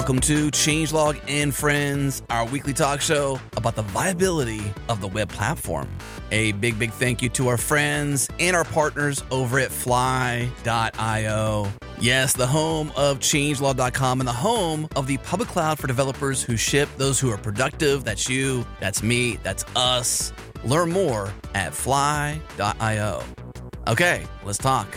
Welcome to Changelog and Friends, our weekly talk show about the viability of the web platform. A big thank you to our friends and our partners over at Fly.io. Yes, the home of Changelog.com and the home of the public cloud for developers who ship, those who are productive. That's you, that's me, that's us. Learn more at Fly.io. Okay, let's talk.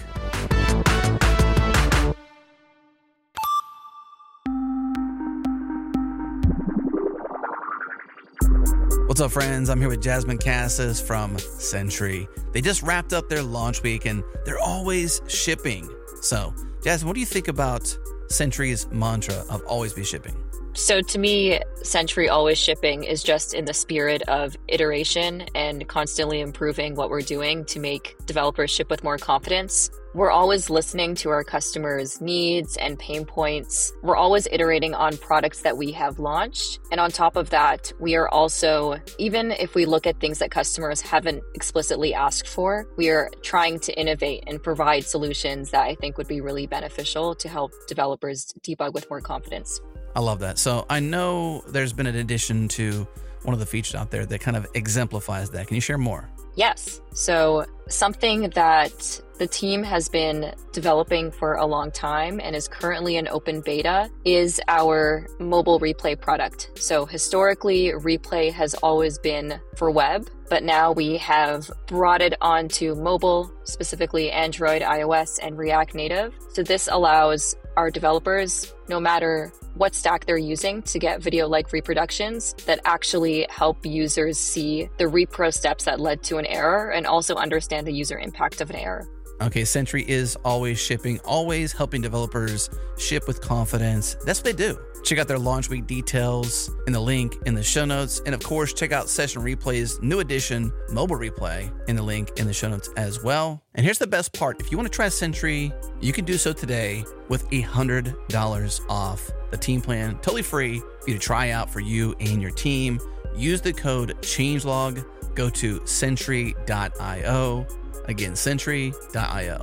What's up, friends? I'm here with Jasmine Cassis from Sentry. They just wrapped up their launch week and they're always shipping. So, Jasmine, what do you think about Sentry's mantra of always be shipping? So to me, Sentry always shipping is just in the spirit of iteration and constantly improving what we're doing to make developers ship with more confidence. We're always listening to our customers' needs and pain points. We're always iterating on products that we have launched. And on top of that, we are also, even if we look at things that customers haven't explicitly asked for, we are trying to innovate and provide solutions that I think would be really beneficial to help developers debug with more confidence. I love that. So I know there's been an addition to one of the features out there that kind of exemplifies that. Can you share more? Yes. So something that the team has been developing for a long time and is currently in open beta is our mobile replay product. So historically, replay has always been for web, but now we have brought it onto mobile, specifically Android, iOS, and React Native. So this allows our developers, no matter what stack they're using, to get video-like reproductions that actually help users see the repro steps that led to an error and also understand the user impact of an error. Okay, Sentry is always shipping, always helping developers ship with confidence. That's what they do. Check out their launch week details in the link in the show notes. And of course, check out Session Replay's new edition, Mobile Replay, in the link in the show notes as well. And here's the best part. If you want to try Sentry, you can do so today with $100 off the team plan. Totally free for you to try out for you and your team. Use the code CHANGELOG. Go to Sentry.io. Again, Sentry.io.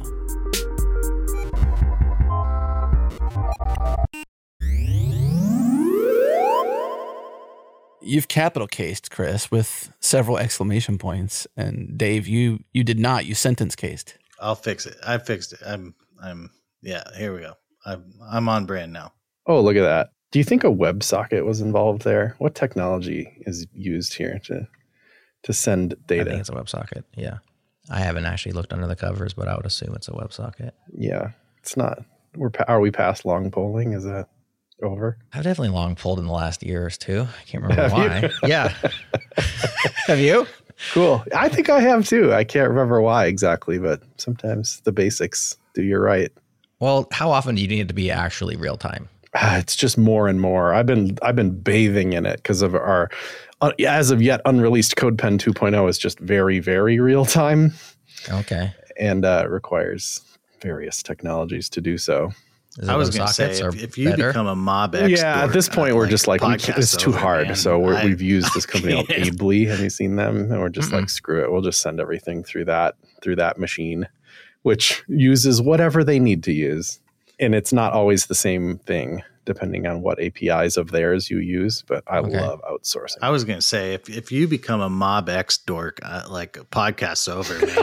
You've capital cased, Chris, with several exclamation points, and Dave, you did not. You sentence cased. I'll fix it. I fixed it. Yeah. Here we go. I'm on brand now. Oh, look at that! Do you think a WebSocket was involved there? What technology is used here to send data? I think it's a WebSocket. Yeah, I haven't actually looked under the covers, but I would assume it's a WebSocket. Yeah, it's not. Are we past long polling? Is that over? I've definitely long pulled in the last year or two. I can't remember why. Yeah. Have you? Cool. I think I have too. I can't remember why exactly, but sometimes the basics do you right. Well, how often do you need it to be actually real time? It's just more and more. I've been bathing in it because of our as of yet unreleased CodePen 2.0 is just very, very real time. Okay. And requires various technologies to do so. I was going to say, if you become a mob expert. Yeah, at this point, we're just like, it's too hard. Man. So we've used this company called Ably. Have you seen them? And we're just like, screw it. We'll just send everything through that machine, which uses whatever they need to use. And it's not always the same thing, depending on what APIs of theirs you use. But I love outsourcing. I was going to say, if you become a mob X dork, like a podcast's over, man.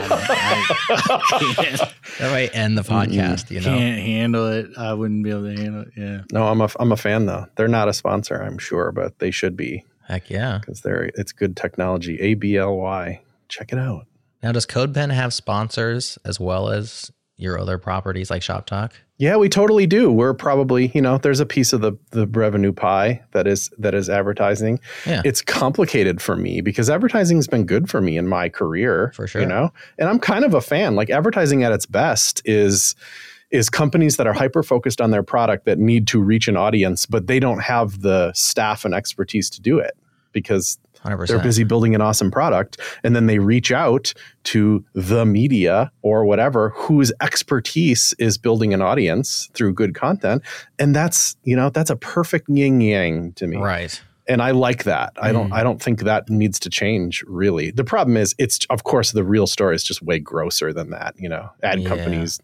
That might end the podcast. You know, can't handle it. I wouldn't be able to handle it. Yeah. No, I'm a fan though. They're not a sponsor, I'm sure, but they should be. Heck yeah, because it's good technology. ABLY. Check it out. Now, does CodePen have sponsors as well as your other properties like ShopTalk? Yeah, we totally do. We're probably, there's a piece of the revenue pie that is advertising. Yeah. It's complicated for me because advertising has been good for me in my career. For sure. And I'm kind of a fan. Like advertising at its best is companies that are hyper-focused on their product that need to reach an audience, but they don't have the staff and expertise to do it because 100%. They're busy building an awesome product. And then they reach out to the media or whatever whose expertise is building an audience through good content. And that's a perfect yin yang to me. Right. And I like that. I don't think that needs to change really. The problem is it's, of course, the real story is just way grosser than that. Ad companies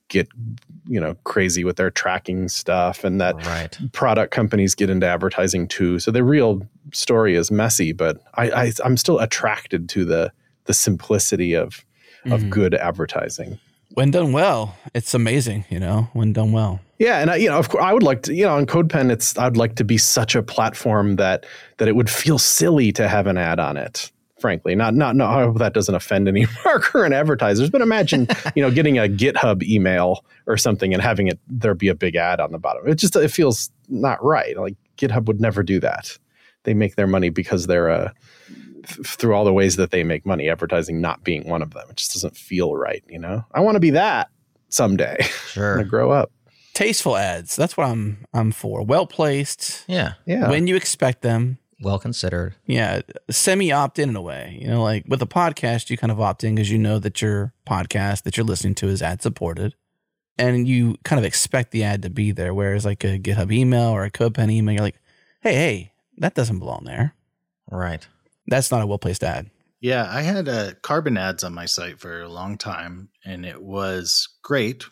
get, crazy with their tracking stuff, and that product companies get into advertising too. So the real story is messy, but I'm still attracted to the simplicity of good advertising. When done well, it's amazing, when done well. Yeah. And of course I would like to, on CodePen, I'd like to be such a platform that it would feel silly to have an ad on it. Frankly, not I hope that doesn't offend any of our current advertisers, but imagine, getting a GitHub email or something and having there be a big ad on the bottom. It feels not right. Like GitHub would never do that. They make their money because they're through all the ways that they make money, advertising not being one of them. It just doesn't feel right. I want to be that someday. Sure. When I grow up. Tasteful ads. That's what I'm for. Well placed. Yeah. When you expect them. Well considered. Yeah. Semi opt in a way. Like with a podcast, you kind of opt in because you know that your podcast that you're listening to is ad supported. And you kind of expect the ad to be there. Whereas like a GitHub email or a CodePen email, you're like, hey, that doesn't belong there. Right. That's not a well-placed ad. Yeah, I had Carbon ads on my site for a long time, and it was great,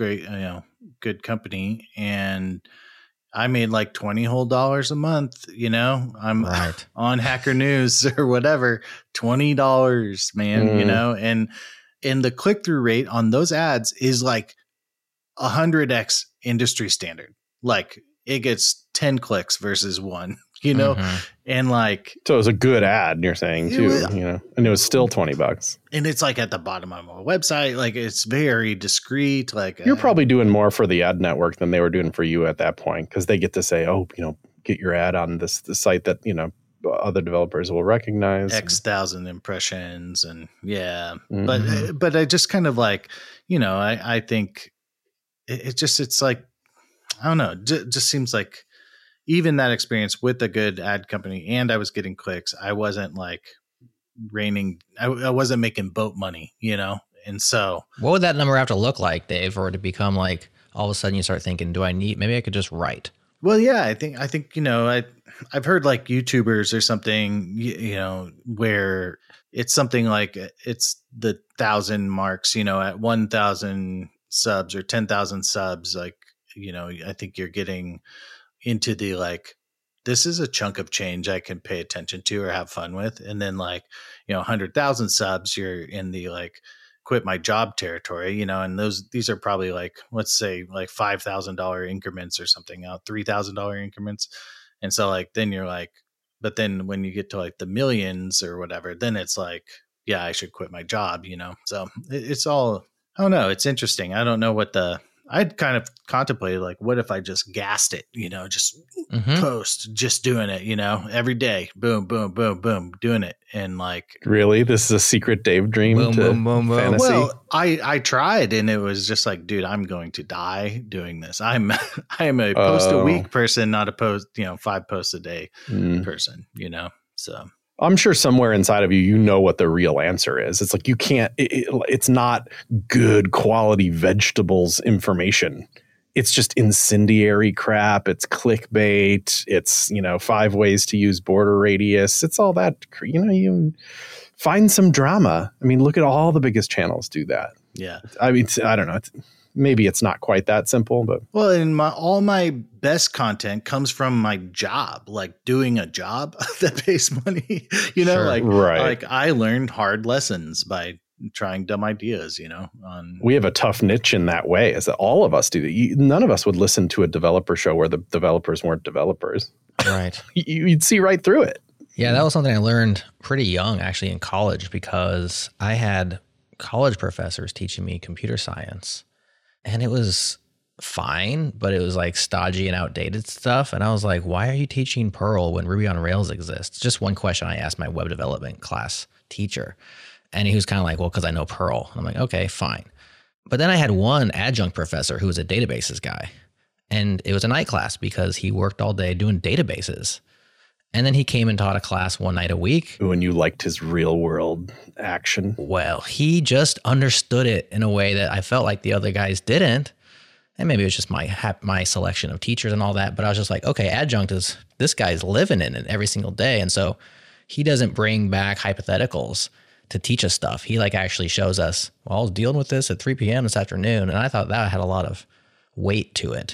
good company. And I made like $20 whole a month. I'm on Hacker News or whatever, $20, man, and the click-through rate on those ads is like 100x industry standard. Like it gets 10 clicks versus 1. And like, so it was a good ad, you're saying too, and it was still $20, and it's like at the bottom of my website, like it's very discreet. Like you're probably doing more for the ad network than they were doing for you at that point, because they get to say, get your ad on the site that other developers will recognize X thousand impressions, and but I just kind of like, I think it's like, I don't know, just seems like. Even that experience with a good ad company, and I was getting clicks, I wasn't like I wasn't making boat money, And so what would that number have to look like, Dave, or to become like all of a sudden you start thinking, maybe I could just write? Well, yeah, I think, I've heard like YouTubers or something, where it's something like it's the 1,000 marks, at 1,000 subs or 10,000 subs, like, I think you're getting into the like, this is a chunk of change I can pay attention to or have fun with. And then like, 100,000 subs, you're in the like quit my job territory, and these are probably like, let's say like $5,000 increments or something out, $3,000 increments. And so like, then you're like, but then when you get to like the millions or whatever, then it's like, yeah, I should quit my job, So it's all, I don't know. It's interesting. I don't know what I'd kind of contemplated like, what if I just gassed it, just post, just doing it, every day, boom, boom, boom, boom, doing it. And like, really, this is a secret Dave dream. Boom, boom, boom, boom. Fantasy. Well, I tried, and it was just like, dude, I'm going to die doing this. I am a post a week person, not a post, 5 posts a day person, so. I'm sure somewhere inside of you, what the real answer is. It's like, you can't, it's not good quality vegetables information. It's just incendiary crap. It's clickbait. It's, 5 ways to use border radius. It's all that, you find some drama. I mean, look at all the biggest channels do that. Yeah. I mean, I don't know. Maybe it's not quite that simple, but well, and all my best content comes from my job, like doing a job that pays money, Sure. Like I learned hard lessons by trying dumb ideas, we have a tough niche in that way, is that all of us do that. None of us would listen to a developer show where the developers weren't developers. Right. You'd see right through it. Yeah. That was something I learned pretty young, actually, in college, because I had college professors teaching me computer science. And it was fine, but it was like stodgy and outdated stuff. And I was like, why are you teaching Perl when Ruby on Rails exists? Just one question I asked my web development class teacher. And he was kind of like, well, because I know Perl. I'm like, okay, fine. But then I had one adjunct professor who was a databases guy. And it was a night class because he worked all day doing databases. And then he came and taught a class one night a week. When you liked his real world action. Well, he just understood it in a way that I felt like the other guys didn't. And maybe it was just my selection of teachers and all that. But I was just like, okay, adjunct is, this guy's living in it every single day. And so he doesn't bring back hypotheticals to teach us stuff. He like actually shows us, well, I was dealing with this at 3 p.m. this afternoon. And I thought that had a lot of weight to it.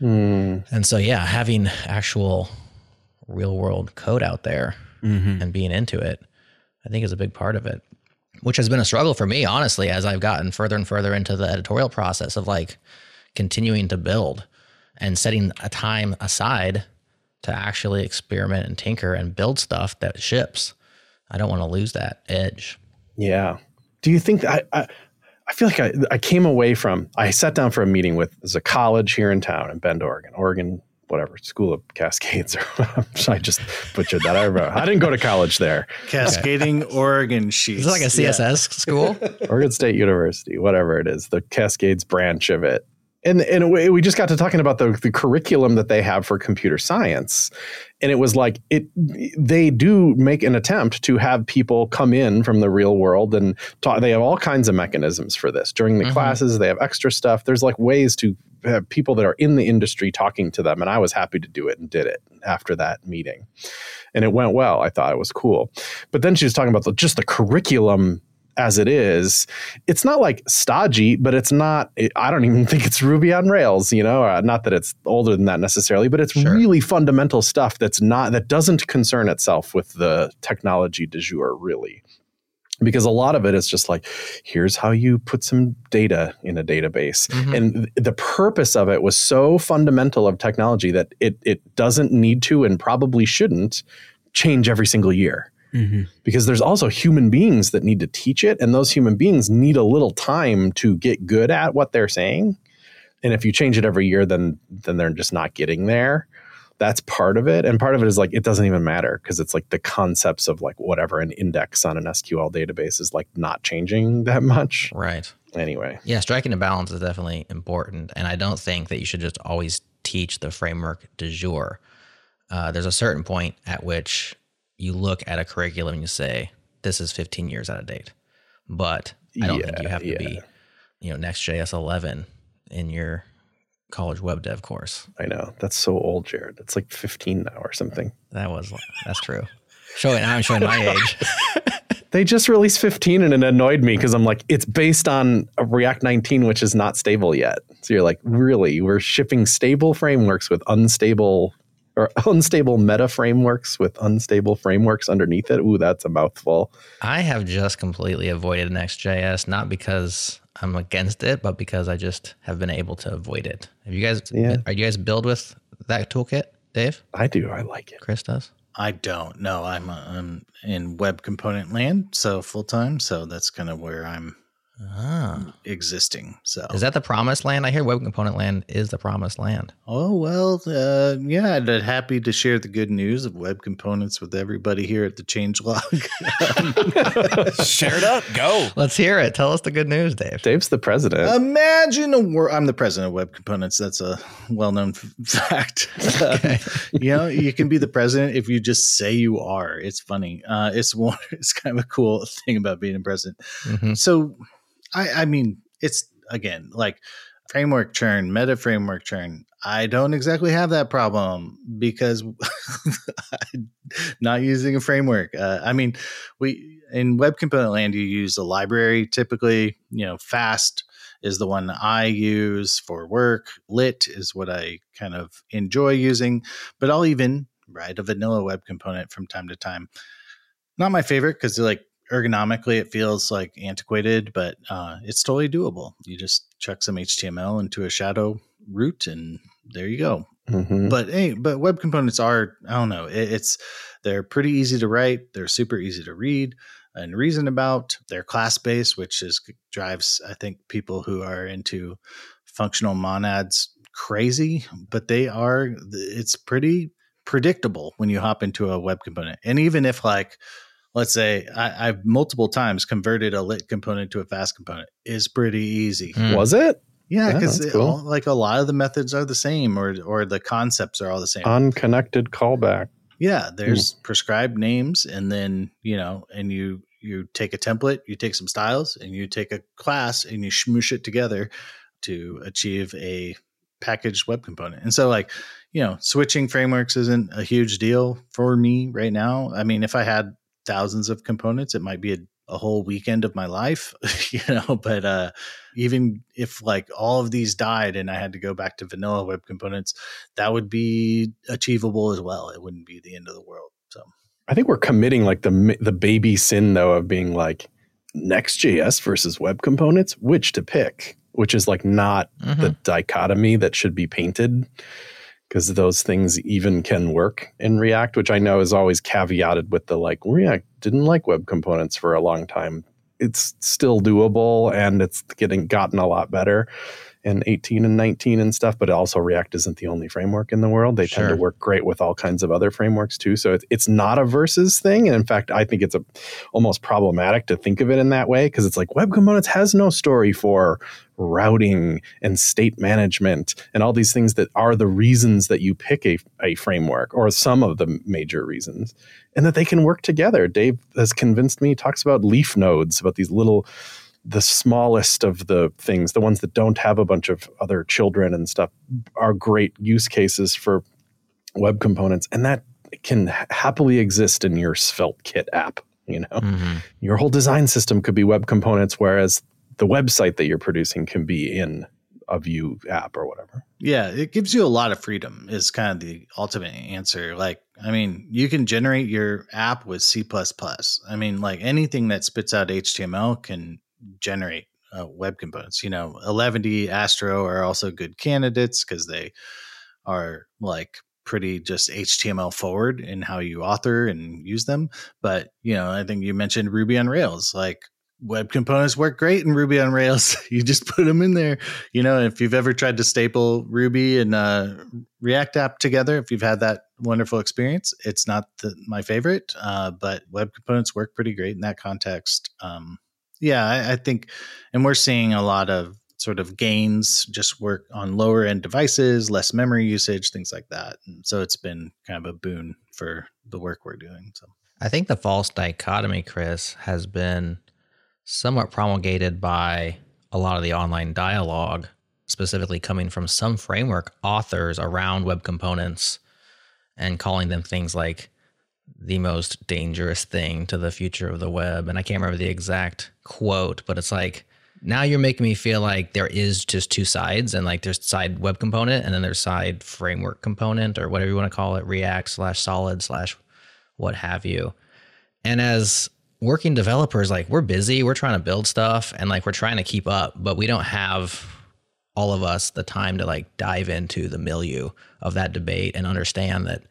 And so, yeah, having actual real world code out there and being into it, I think is a big part of it, which has been a struggle for me, honestly, as I've gotten further and further into the editorial process of like continuing to build and setting a time aside to actually experiment and tinker and build stuff that ships. I don't want to lose that edge. Yeah. Do you think that I feel like I came away from, I sat down for a meeting with, there's a college here in town in Bend, Oregon, whatever, School of Cascades. I just butchered that. I didn't go to college there. Cascading Oregon sheets. Is it like a CSS school? Oregon State University, whatever it is, the Cascades branch of it. And we just got to talking about the curriculum that they have for computer science. And it was like, they do make an attempt to have people come in from the real world and talk. They have all kinds of mechanisms for this. During the classes, they have extra stuff. There's like ways to have people that are in the industry talking to them. And I was happy to do it and did it after that meeting. And it went well. I thought it was cool. But then she was talking about just the curriculum as it is. It's not like stodgy, but it's not, I don't even think it's Ruby on Rails, not that it's older than that necessarily, but it's really fundamental stuff that doesn't concern itself with the technology du jour, really. Because a lot of it is just like, here's how you put some data in a database. And the purpose of it was so fundamental of technology that it doesn't need to and probably shouldn't change every single year. Because there's also human beings that need to teach it. And those human beings need a little time to get good at what they're saying. And if you change it every year, then they're just not getting there. That's part of it. And part of it is like, it doesn't even matter because it's like the concepts of like whatever an index on an SQL database is like not changing that much. Right. Anyway. Yeah, striking a balance is definitely important. And I don't think that you should just always teach the framework du jour. There's a certain point at which you look at a curriculum and you say, this is 15 years out of date. But I don't think you have to be, Next.js 11 in your college web dev course. I know. That's so old, Jared. It's like 15 now or something. That's true. I'm showing my age. They just released 15 and it annoyed me because I'm like, it's based on a React 19, which is not stable yet. So you're like, really? We're shipping stable frameworks with unstable meta frameworks with unstable frameworks underneath it. Ooh, that's a mouthful. I have just completely avoided Next.js, not because I'm against it, but because I just have been able to avoid it. Are you guys build with that toolkit, Dave? I do. I like it. Chris does? I don't. No, I'm in web component land, so full time. So that's kind of where I'm existing. So is that the promised land? I hear web component land is the promised land. Oh, well, yeah, I'd be happy to share the good news of web components with everybody here at the changelog. Share it up. Go. Let's hear it. Tell us the good news, Dave. Dave's the president. Imagine I'm the president of web components. That's a well-known fact. Okay. You can be the president if you just say you are. It's funny. It's kind of a cool thing about being a president. So I mean, it's again, like framework churn, meta framework churn. I don't exactly have that problem because I'm not using a framework. I mean, in web component land, you use a library. Typically, Fast is the one I use for work. Lit is what I kind of enjoy using, but I'll even write a vanilla web component from time to time. Not my favorite because ergonomically it feels like antiquated, but it's totally doable. You just chuck some HTML into a shadow root and there you go. But web components are, I don't know, they're pretty easy to write. They're super easy to read and reason about. They're class-based, which drives, I think, people who are into functional monads crazy, but it's pretty predictable when you hop into a web component. And even if let's say I've multiple times converted a lit component to a fast component, is pretty easy. Was it? Yeah, because a lot of the methods are the same, or the concepts are all the same. Unconnected callback. Yeah, there's prescribed names, and then and you take a template, you take some styles, and you take a class, and you smoosh it together to achieve a packaged web component. And so switching frameworks isn't a huge deal for me right now. I mean, if I had thousands of components, it might be a whole weekend of my life, but even if like all of these died and I had to go back to vanilla web components, that would be achievable as well. It wouldn't be the end of the world. So I think we're committing like the baby sin though of being like Next.js versus web components, which to pick, which is like not the dichotomy that should be painted, because those things even can work in React, which I know is always caveated with the like React didn't like web components for a long time. It's still doable and it's gotten a lot better in 18 and 19 and stuff, but also React isn't the only framework in the world. They tend to work great with all kinds of other frameworks too. So it's not a versus thing. And in fact, I think it's almost problematic to think of it in that way, because it's like web components has no story for routing and state management and all these things that are the reasons that you pick a framework, or some of the major reasons, and that they can work together. Dave has convinced me, talks about leaf nodes, about these the smallest of the things, the ones that don't have a bunch of other children and stuff, are great use cases for web components. And that can happily exist in your Svelte Kit app. Your whole design system could be web components, whereas the website that you're producing can be in a Vue app or whatever. Yeah, it gives you a lot of freedom is kind of the ultimate answer. Like, I mean, you can generate your app with C++. I mean, like anything that spits out HTML can generate web components. 11D, Astro are also good candidates because they are like pretty just HTML forward in how you author and use them. But, I think you mentioned Ruby on Rails. Like, web components work great in Ruby on Rails. You just put them in there. If you've ever tried to staple Ruby and React app together, if you've had that wonderful experience, it's not my favorite, but web components work pretty great in that context. I think, and we're seeing a lot of sort of gains just work on lower end devices, less memory usage, things like that. And so it's been kind of a boon for the work we're doing. So I think the false dichotomy, Chris, has been somewhat promulgated by a lot of the online dialogue, specifically coming from some framework authors around web components and calling them things like the most dangerous thing to the future of the web. And I can't remember the exact quote, but it's like, now you're making me feel like there is just two sides, and like there's side web component and then there's side framework component, or whatever you want to call it, React/Solid/ what have you. And as working developers, like we're busy, we're trying to build stuff and like we're trying to keep up, but we don't have, all of us, the time to like dive into the milieu of that debate and understand that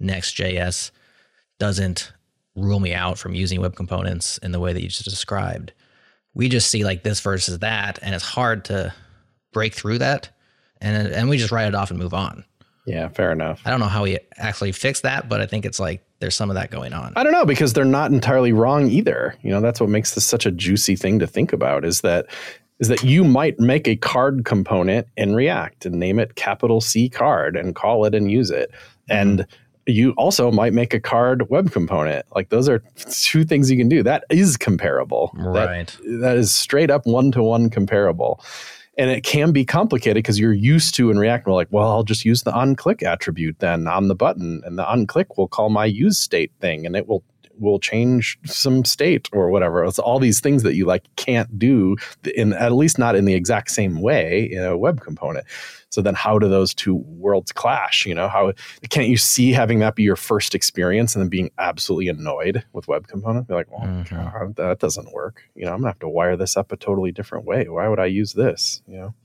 Next.js doesn't rule me out from using web components in the way that you just described. We just see like this versus that, and it's hard to break through that, and we just write it off and move on. Yeah, fair enough. I don't know how we actually fix that, but I think it's like there's some of that going on. I don't know, because they're not entirely wrong either. That's what makes this such a juicy thing to think about, is that you might make a card component in React and name it capital C card and call it and use it. And you also might make a card web component. Like, those are two things you can do. That is comparable. Right. That is straight up one-to-one comparable. And it can be complicated because you're used to in React, we're like, well, I'll just use the onClick attribute then on the button, and the onClick will call my use state thing, and it will change some state or whatever. It's all these things that you like can't do at least not in the exact same way in a web component. So then how do those two worlds clash? How can't you see having that be your first experience and then being absolutely annoyed with web component? Be like, well, God, that doesn't work. I'm gonna have to wire this up a totally different way. Why would I use this?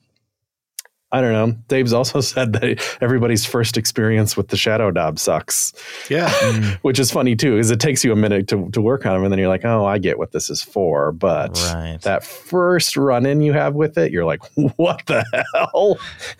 I don't know. Dave's also said that everybody's first experience with the Shadow DOM sucks. Yeah. Which is funny too, because it takes you a minute to work on them, and then you're like, oh, I get what this is for. But that first run-in you have with it, you're like, what the hell?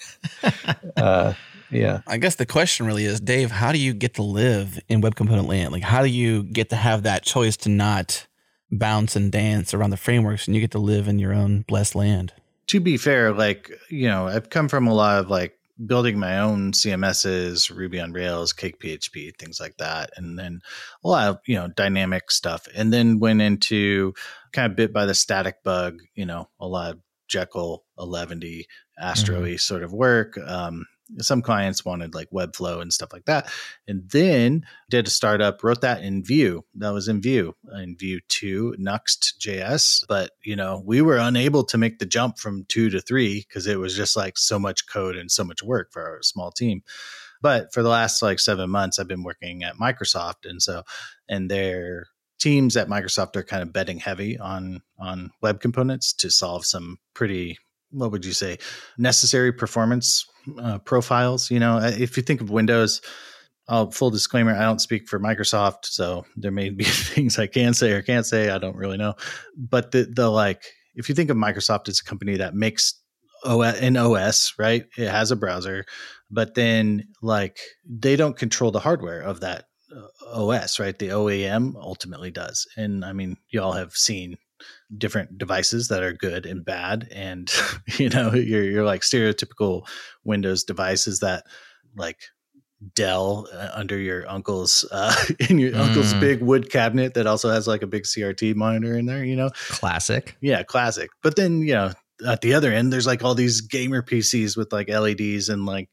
Yeah. I guess the question really is, Dave, how do you get to live in web component land? Like, how do you get to have that choice to not bounce and dance around the frameworks, and you get to live in your own blessed land? To be fair, like, I've come from a lot of like building my own CMSs, Ruby on Rails, Cake PHP, things like that. And then a lot of, dynamic stuff. And then went into kind of bit by the static bug, a lot of Jekyll, 11D, Astro-y sort of work. some clients wanted like Webflow and stuff like that. And then did a startup, wrote that in Vue. That was in Vue 2, Nuxt.js. But, we were unable to make the jump from 2 to 3 because it was just like so much code and so much work for our small team. But for the last like 7 months, I've been working at Microsoft. And their teams at Microsoft are kind of betting heavy on web components to solve some pretty, what would you say, necessary performance profiles. If you think of Windows, full disclaimer, I don't speak for Microsoft, so there may be things I can say or can't say. I don't really know. But if you think of Microsoft as a company that makes an OS, right? It has a browser, but then they don't control the hardware of that OS, right? The OEM ultimately does. And I mean, you all have seen different devices that are good and bad. And, you're like stereotypical Windows devices that like Dell under your uncle's, in your uncle's big wood cabinet that also has like a big CRT monitor in there, Classic. Yeah, classic. But then, at the other end, there's like all these gamer PCs with like LEDs and like,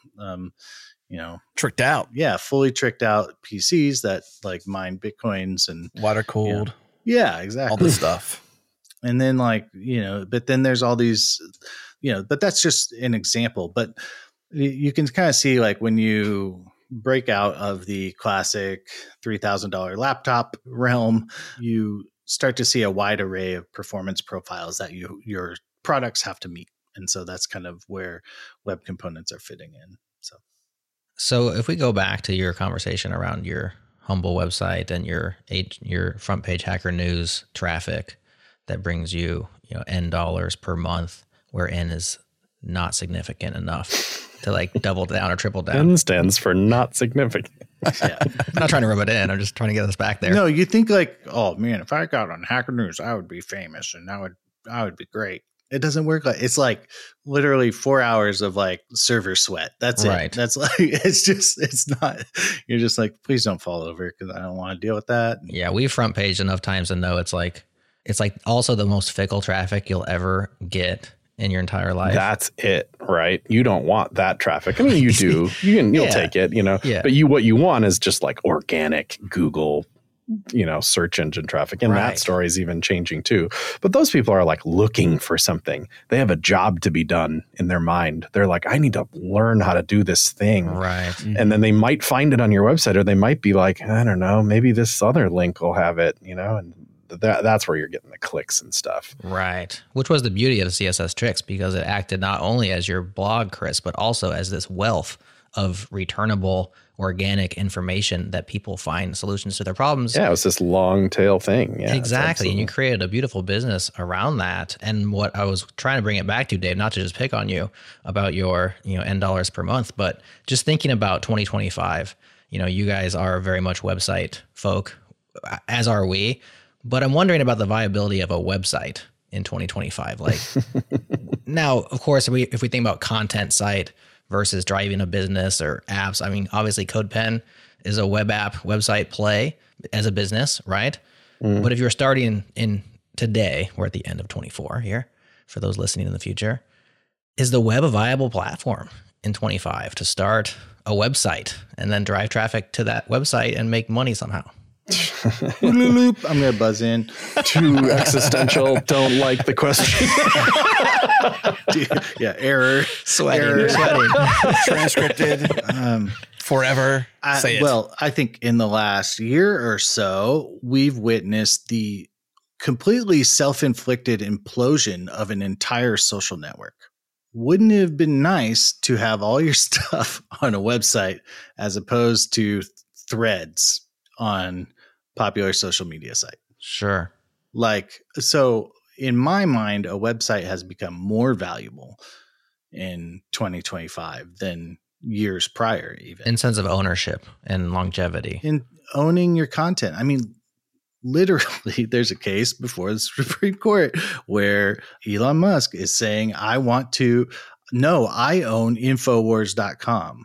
tricked out. Yeah, fully tricked out PCs that like mine Bitcoins and water cooled. Yeah, exactly. All this stuff. And then but then there's all these, but that's just an example. But you can kind of see like when you break out of the classic $3,000 laptop realm, you start to see a wide array of performance profiles that your products have to meet. And so that's kind of where web components are fitting in. So if we go back to your conversation around your Humble website and your front page Hacker News traffic that brings you, N dollars per month, where N is not significant enough to like double down or triple down. N stands for not significant. Yeah. I'm not trying to rub it in. I'm just trying to get us back there. No, you think like, oh man, if I got on Hacker News, I would be famous and I would be great. It doesn't work like it's like literally 4 hours of like server sweat. That's right. It. That's like it's not. You're just like, please don't fall over because I don't want to deal with that. Yeah, we front paged enough times to know it's like also the most fickle traffic you'll ever get in your entire life. That's it, right? You don't want that traffic. I mean, you do. You'll take it, Yeah. But what you want is just like organic Google, search engine traffic. And that story is even changing too. But those people are like looking for something. They have a job to be done in their mind. They're like, I need to learn how to do this thing. Right. And then they might find it on your website, or they might be like, I don't know, maybe this other link will have it, and that's where you're getting the clicks and stuff. Right. Which was the beauty of CSS Tricks, because it acted not only as your blog, Chris, but also as this wealth of returnable organic information that people find solutions to their problems. Yeah, it was this long tail thing. Yeah, exactly. And you created a beautiful business around that. And what I was trying to bring it back to, Dave, not to just pick on you about your, N dollars per month, but just thinking about 2025, you guys are very much website folk, as are we. But I'm wondering about the viability of a website in 2025. Like now, of course, if we think about content site versus driving a business or apps. I mean, obviously CodePen is a web app, website play as a business, right? Mm. But if you're starting in today, we're at the end of 24 here, for those listening in the future, is the web a viable platform in 25 to start a website and then drive traffic to that website and make money somehow? I'm going to buzz in. Too existential. Don't like the question. Yeah, error. Sweating. Transcripted. Forever. Say it. Well, I think in the last year or so, we've witnessed the completely self-inflicted implosion of an entire social network. Wouldn't it have been nice to have all your stuff on a website as opposed to threads on popular social media site? Sure. So in my mind, a website has become more valuable in 2025 than years prior, even in sense of ownership and longevity. In owning your content. I mean, literally, there's a case before the Supreme Court where Elon Musk is saying, I own Infowars.com.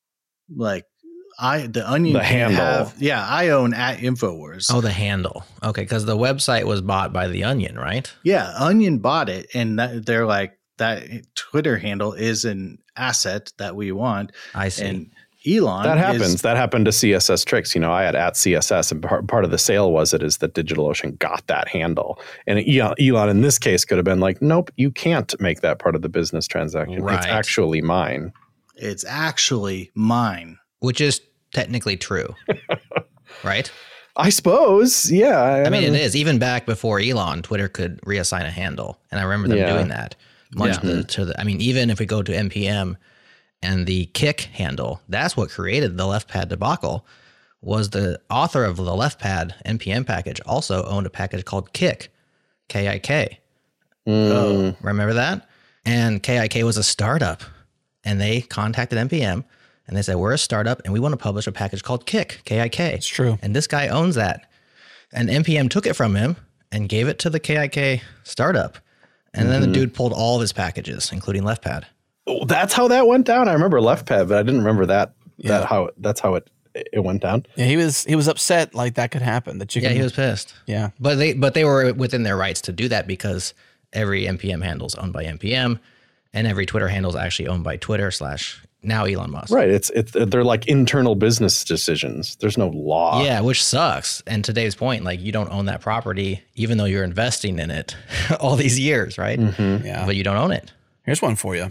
The Onion, the handle. I own @Infowars. Oh, the handle. Okay, because the website was bought by the Onion, right? Yeah, Onion bought it, and they're like, that Twitter handle is an asset that we want. I see. And Elon, that happens. That happened to CSS Tricks. I had at CSS, and part of the sale is that DigitalOcean got that handle. And Elon in this case could have been like, nope, you can't make that part of the business transaction. Right. It's actually mine. It's actually mine. Which is technically true, right? I suppose, yeah. I mean, it is. Even back before Elon, Twitter could reassign a handle, and I remember them doing that. Even if we go to NPM and the Kick handle, that's what created the LeftPad debacle. Was the author of the LeftPad NPM package also owned a package called Kick, K-I-K. Oh, remember that? And KIK was a startup, and they contacted NPM. And they said, we're a startup and we want to publish a package called Kick, K-I-K. It's true. And this guy owns that. And NPM took it from him and gave it to the KIK startup. And then the dude pulled all of his packages, including LeftPad. Oh, that's how that went down. I remember LeftPad, but I didn't remember that's how it went down. Yeah, he was upset like that could happen. He was pissed. Yeah. But they were within their rights to do that because every NPM handle is owned by NPM and every Twitter handle is actually owned by Twitter / now Elon Musk. Right. They're like internal business decisions. There's no law. Yeah, which sucks. And to Dave's point, like you don't own that property, even though you're investing in it all these years, right? Mm-hmm. Yeah. But you don't own it. Here's one for you.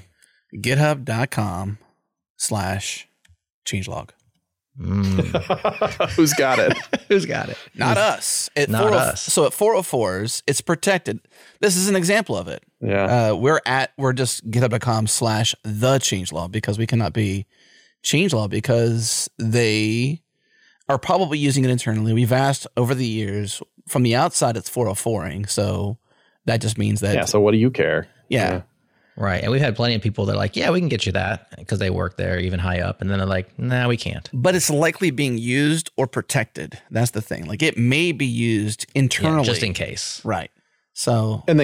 GitHub.com/changelog. Who's got it? Who's got it? Not us. Not us. So at 404s, it's protected. This is an example of it. Yeah. We're just github.com/thechangelog because we cannot be changelog because they are probably using it internally. We've asked over the years from the outside, it's 404ing. So that just means that. Yeah. So what do you care? Yeah. Right. And we've had plenty of people that are like, yeah, we can get you that because they work there even high up. And then they're like, nah, we can't. But it's likely being used or protected. That's the thing. Like it may be used internally. Just in case. Right. So. And then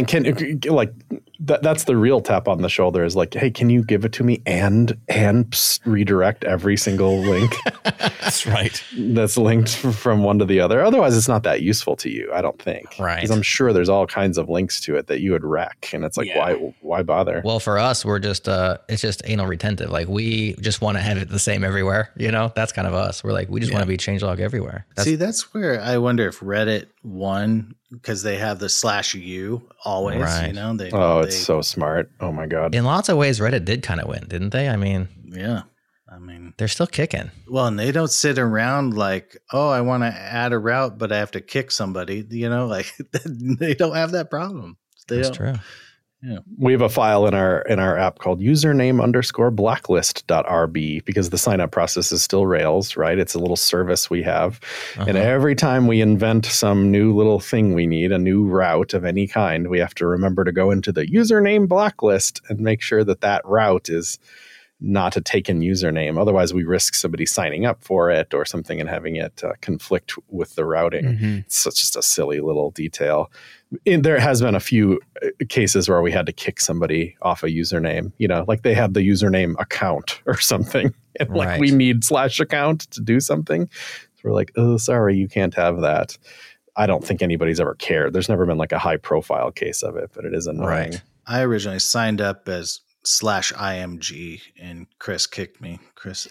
that's the real tap on the shoulder is like, hey, can you give it to me and redirect every single link? That's right. That's linked from one to the other. Otherwise, it's not that useful to you, I don't think. Right. Because I'm sure there's all kinds of links to it that you would wreck. And it's like, why bother? Well, for us, we're just, it's just anal retentive. Like we just want to have it the same everywhere. That's kind of us. We're like, we just want to be changelog everywhere. That's where I wonder if Reddit won because they have the /u always, right. It's so smart. Oh my God. In lots of ways, Reddit did kind of win, didn't they? I mean, yeah. They're still kicking. Well, and they don't sit around like, oh, I want to add a route, but I have to kick somebody, like they don't have that problem. That's true. Yeah. We have a file in our app called username_blacklist.rb because the sign up process is still Rails, right? It's a little service we have. And every time we invent some new little thing we need, a new route of any kind, we have to remember to go into the username blacklist and make sure that route is not a taken username. Otherwise, we risk somebody signing up for it or something and having it conflict with the routing. Mm-hmm. It's just a silly little detail. There has been a few cases where we had to kick somebody off a username, like they had the username account or something. And like we need /account to do something. So we're like, oh, sorry, you can't have that. I don't think anybody's ever cared. There's never been like a high profile case of it, but it is annoying. Right. I originally signed up as /IMG and Chris kicked me. Chris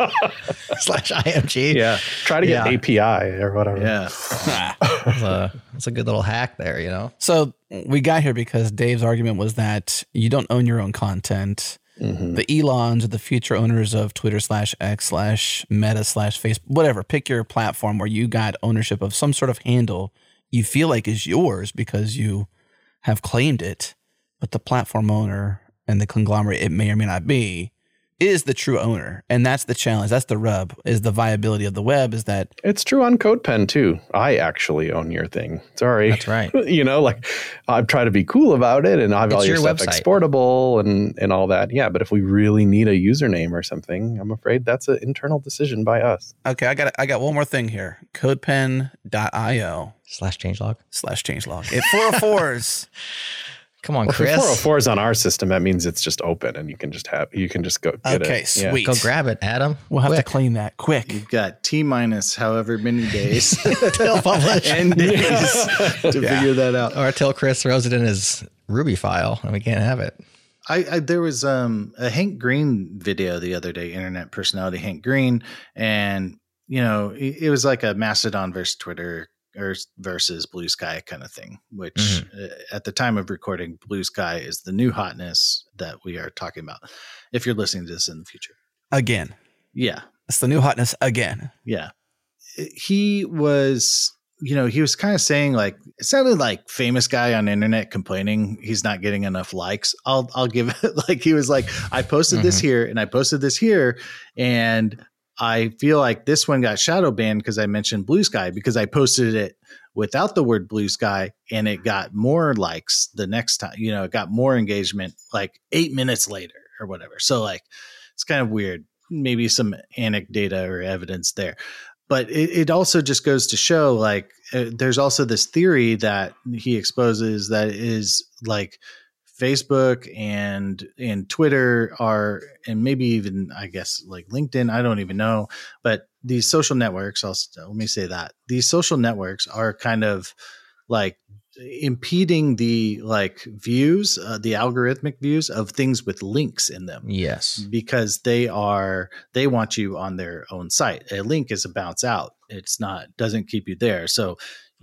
/IMG. Yeah. Try to get API or whatever. Yeah. It's a good little hack there, So we got here because Dave's argument was that you don't own your own content. Mm-hmm. The Elons are the future owners of Twitter /X /Meta /Facebook, whatever. Pick your platform where you got ownership of some sort of handle you feel like is yours because you have claimed it, but the platform owner and the conglomerate it may or may not be is the true owner. And that's the challenge. That's the rub, is the viability of the web is that... It's true on CodePen too. I actually own your thing. Sorry. That's right. I've tried to be cool about it and I've all your stuff website. Exportable and all that. Yeah, but if we really need a username or something, I'm afraid that's an internal decision by us. Okay, I got one more thing here. CodePen.io /changelog. It 404s... Come on, Chris. If 404 is on our system, that means it's just open and you can just go get it. Okay, sweet. Go grab it, Adam. We'll have to claim that quick. You've got T- however many days till publish and days to figure that out. Or till Chris throws it in his Ruby file and we can't have it. There was a Hank Green video the other day, internet personality Hank Green, and it was like a Mastodon versus Twitter or versus Blue Sky kind of thing, which at the time of recording, Blue Sky is the new hotness that we are talking about. If you're listening to this in the future. Again. Yeah. It's the new hotness again. Yeah. He was, he was kind of saying like, it sounded like famous guy on the internet complaining he's not getting enough likes. I'll give it like, he was like, I posted this here and I posted this here. And I feel like this one got shadow banned because I mentioned Blue Sky because I posted it without the word Blue Sky and it got more likes the next time, it got more engagement like 8 minutes later or whatever. So like, it's kind of weird. Maybe some anecdata or evidence there. But it also just goes to show like there's also this theory that he exposes that is like Facebook and Twitter are, and maybe even I guess like LinkedIn, I don't even know, but these social networks, let me say that these social networks are kind of like impeding the like views, the algorithmic views of things with links in them. Yes. Because they want you on their own site. A link is a bounce out. Doesn't keep you there. So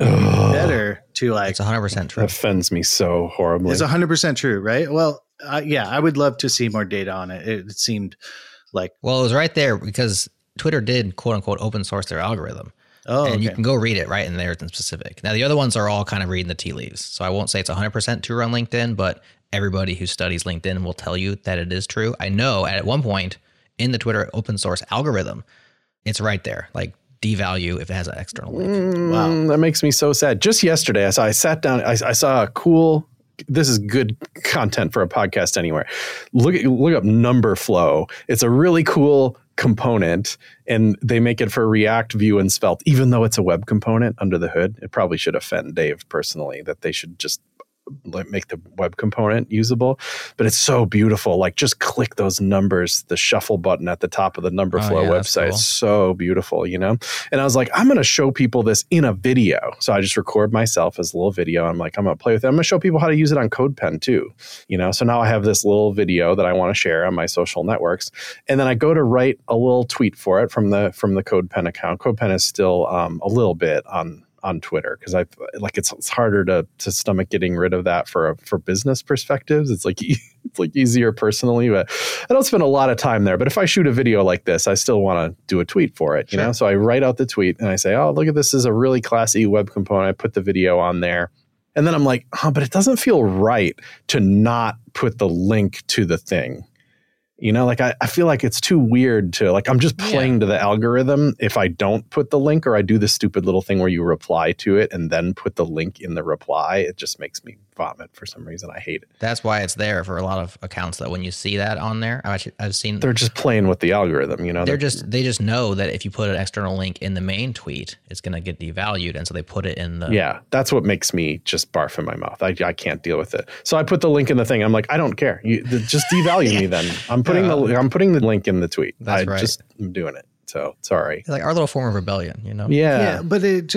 better to like, it's 100% true. That offends me so horribly. It's 100% true, right? Well, yeah, I would love to see more data on it. It seemed like, well, it was right there because Twitter did quote unquote open source their algorithm. Oh, and okay. you can go read it right in there in specific. Now, the other ones are all kind of reading the tea leaves. So I won't say it's 100% true on LinkedIn, but everybody who studies LinkedIn will tell you that it is true. I know at one point in the Twitter open source algorithm, it's right there, like devalue if it has an external link. Wow. That makes me so sad. Just yesterday, I sat down, I saw a cool, this is good content for a podcast anywhere. Look up number flow. It's a really cool component and they make it for React, Vue, and Svelte, even though it's a web component under the hood. It probably should offend Dave personally that they should just make the web component usable, but it's so beautiful. Like just click those numbers, the shuffle button at the top of the number flow website. Cool. It's so beautiful, And I was like, I'm going to show people this in a video. So I just record myself as a little video. I'm like, I'm going to play with it. I'm going to show people how to use it on CodePen too, So now I have this little video that I want to share on my social networks. And then I go to write a little tweet for it from the CodePen account. CodePen is still a little bit on Twitter because I like it's harder to stomach getting rid of that for business perspectives. It's like easier personally, but I don't spend a lot of time there. But if I shoot a video like this, I still want to do a tweet for it, Sure. So I write out the tweet and I say, oh, look at this is a really classy web component. I put the video on there. And then I'm like, but it doesn't feel right to not put the link to the thing. Like I feel like it's too weird to like, I'm just playing to the algorithm if I don't put the link or I do the stupid little thing where you reply to it and then put the link in the reply. It just makes me vomit for some reason. I hate it. That's why it's there for a lot of accounts that when you see that on there, I've seen they're just playing with the algorithm, They just know that if you put an external link in the main tweet, it's going to get devalued. And so they put it in the... Yeah, that's what makes me just barf in my mouth. I can't deal with it. So I put the link in the thing. I'm like, I don't care. Just devalue me then. I'm putting the link in the tweet. I'm doing it. So sorry. It's like our little form of rebellion, Yeah, but it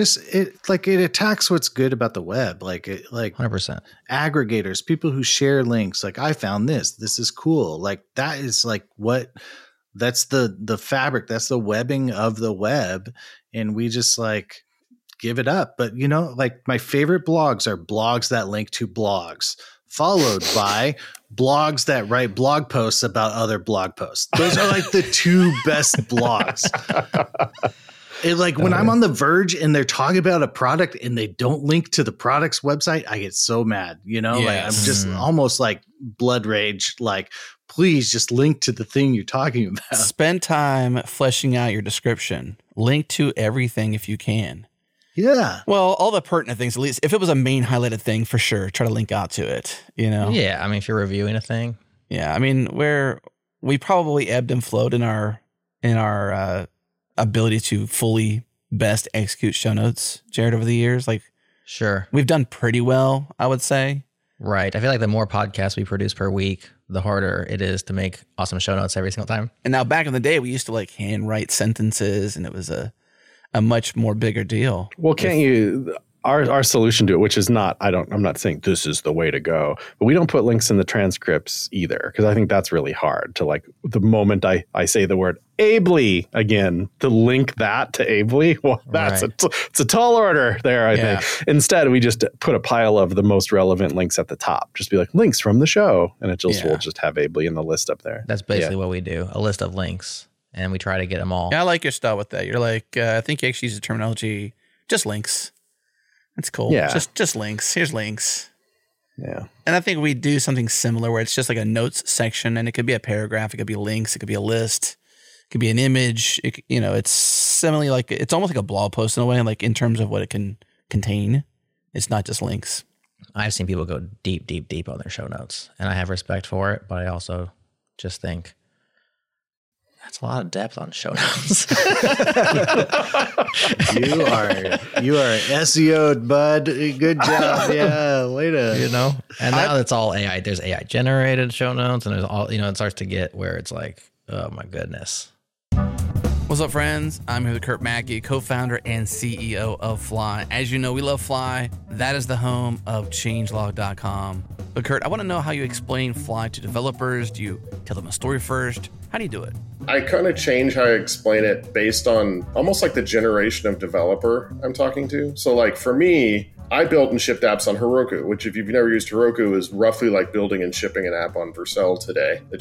attacks what's good about the web. Like 100%. Aggregators, people who share links. Like I found this is cool. Like that is like that's the fabric. That's the webbing of the web. And we just like give it up. But like my favorite blogs are blogs that link to blogs, followed by blogs that write blog posts about other blog posts. Those are like the two best blogs. When I'm on The Verge and they're talking about a product and they don't link to the product's website, I get so mad, Like I'm just almost like blood rage. Like, please just link to the thing you're talking about. Spend time fleshing out your description. Link to everything if you can. Yeah. Well, all the pertinent things, at least if it was a main highlighted thing, for sure, try to link out to it, Yeah. I mean, if you're reviewing a thing. Yeah. I mean, we probably ebbed and flowed in our ability to fully best execute show notes, Jared, over the years. Like, sure. We've done pretty well, I would say. Right. I feel like the more podcasts we produce per week, the harder it is to make awesome show notes every single time. And now back in the day, we used to like handwrite sentences and it was a much more bigger deal. Well, can't you? our solution to it, which is not, I'm not saying this is the way to go, but we don't put links in the transcripts either, because I think that's really hard to, like, the moment I say the word Ably again, to link that to Ably, well, that's it's a tall order there, I think. Instead, we just put a pile of the most relevant links at the top. Just be like, links from the show, and it just will just have Ably in the list up there. That's basically what we do, a list of links, and we try to get them all. Yeah, I like your style with that. You're like, I think you actually use the terminology, just links. That's cool. Yeah. Just links. Here's links. Yeah. And I think we do something similar where it's just like a notes section, and it could be a paragraph, it could be links, it could be a list, it could be an image. It's similarly like, it's almost like a blog post in a way, like in terms of what it can contain. It's not just links. I've seen people go deep, deep, deep on their show notes, and I have respect for it, but I also just think that's a lot of depth on show notes. You are SEO'd, bud. Good job. Yeah, way to. And now it's all AI. There's AI generated show notes, and there's all, it starts to get where it's like, oh my goodness. What's up, friends? I'm here with Kurt Mackey, co-founder and CEO of Fly. As you know, we love Fly. That is the home of changelog.com. But Kurt, I want to know how you explain Fly to developers. Do you tell them a story first? How do you do it? I kind of change how I explain it based on almost like the generation of developer I'm talking to. So like for me, I built and shipped apps on Heroku, which if you've never used Heroku is roughly like building and shipping an app on Vercel today. It's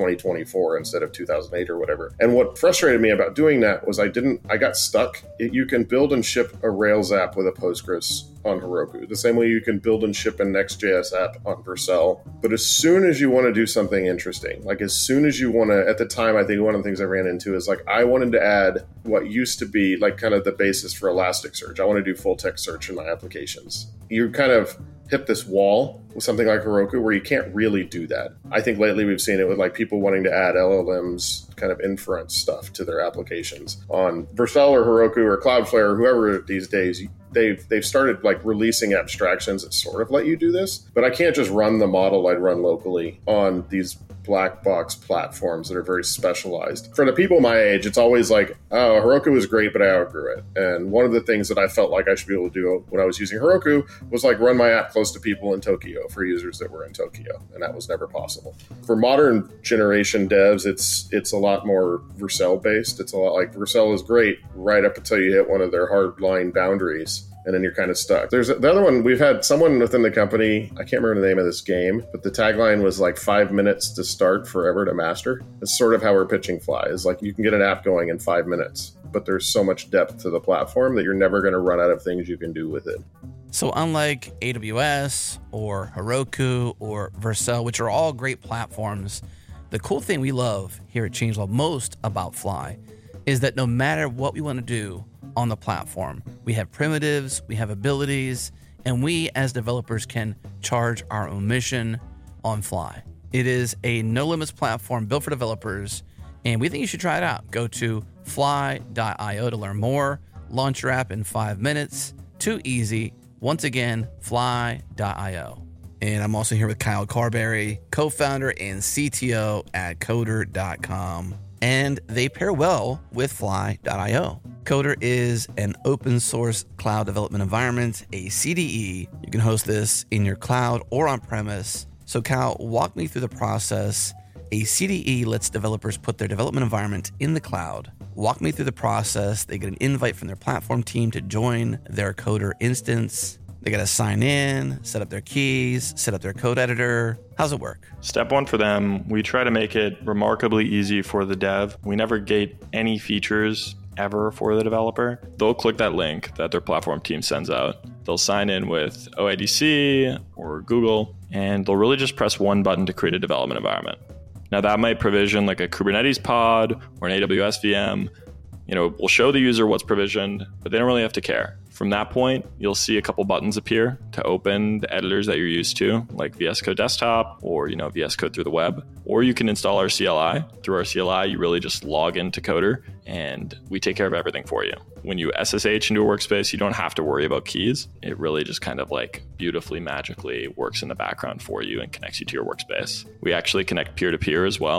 2024 instead of 2008 or whatever. And what frustrated me about doing that was I got stuck. You can build and ship a Rails app with a Postgres on Heroku, the same way you can build and ship a Next.js app on Vercel. But as soon as you want to do something interesting, like as soon as you want to, at the time, I think one of the things I ran into is like, I wanted to add what used to be like kind of the basis for Elasticsearch. I want to do full text search in my applications. You kind of hit this wall with something like Heroku where you can't really do that. I think lately we've seen it with like people wanting to add LLMs, kind of inference stuff to their applications on Vercel or Heroku or Cloudflare or whoever these days. They've started like releasing abstractions that sort of let you do this, but I can't just run the model I'd run locally on these black box platforms that are very specialized. For the people my age, it's always like, oh, Heroku was great, but I outgrew it. And one of the things that I felt like I should be able to do when I was using Heroku was like run my app close to people in Tokyo for users that were in Tokyo. And that was never possible. For modern generation devs, it's a lot more Vercel based. It's a lot like Vercel is great right up until you hit one of their hard line boundaries. And then you're kind of stuck. There's the other one. We've had someone within the company, I can't remember the name of this game, but the tagline was like 5 minutes to start, forever to master. It's sort of how we're pitching Fly, is like you can get an app going in 5 minutes, but there's so much depth to the platform that you're never going to run out of things you can do with it. So unlike AWS or Heroku or Vercel, which are all great platforms, the cool thing we love here at Changelog most about Fly is that no matter what we want to do on the platform, we have primitives, we have abilities, and we as developers can charge our own mission on Fly. It is a no limits platform built for developers, and we think you should try it out. Go to fly.io to learn more. Launch your app in 5 minutes. Too easy. Once again, fly.io. And I'm also here with Kyle Carberry, co-founder and CTO at Coder.com. And they pair well with fly.io. Coder is an open source cloud development environment, a CDE. You can host this in your cloud or on premise. So Kyle, walk me through the process. A CDE lets developers put their development environment in the cloud. Walk me through the process. They get an invite from their platform team to join their Coder instance. They got to sign in, set up their keys, set up their code editor. How's it work? Step one for them, we try to make it remarkably easy for the dev. We never gate any features ever for the developer. They'll click that link that their platform team sends out. They'll sign in with OIDC or Google, and they'll really just press one button to create a development environment. Now that might provision like a Kubernetes pod or an AWS VM. We'll show the user what's provisioned, but they don't really have to care. From that point, you'll see a couple buttons appear to open the editors that you're used to, like VS Code Desktop or VS Code through the web. Or you can install our CLI. Through our CLI, you really just log into Coder, and we take care of everything for you. When you SSH into a workspace, you don't have to worry about keys. It really just kind of like beautifully, magically works in the background for you and connects you to your workspace. We actually connect peer-to-peer as well.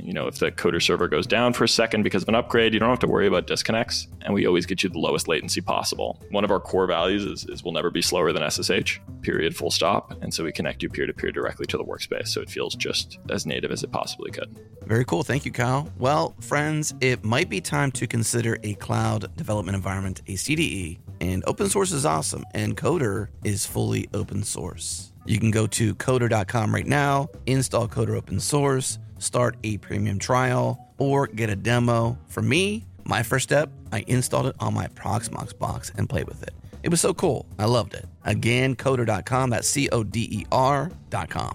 if the Coder server goes down for a second because of an upgrade, you don't have to worry about disconnects. And we always get you the lowest latency possible. One of our core values is we'll never be slower than SSH, period, full stop. And so we connect you peer-to-peer directly to the workspace. So it feels just as native as it possibly could. Very cool. Thank you, Kyle. Well, friends, it might be time to consider a cloud development environment, a CDE. And open source is awesome. And Coder is fully open source. You can go to coder.com right now, install Coder open source, start a premium trial, or get a demo. For me, my first step, I installed it on my Proxmox box and played with it. It was so cool. I loved it. Again, coder.com. That's CODER.com.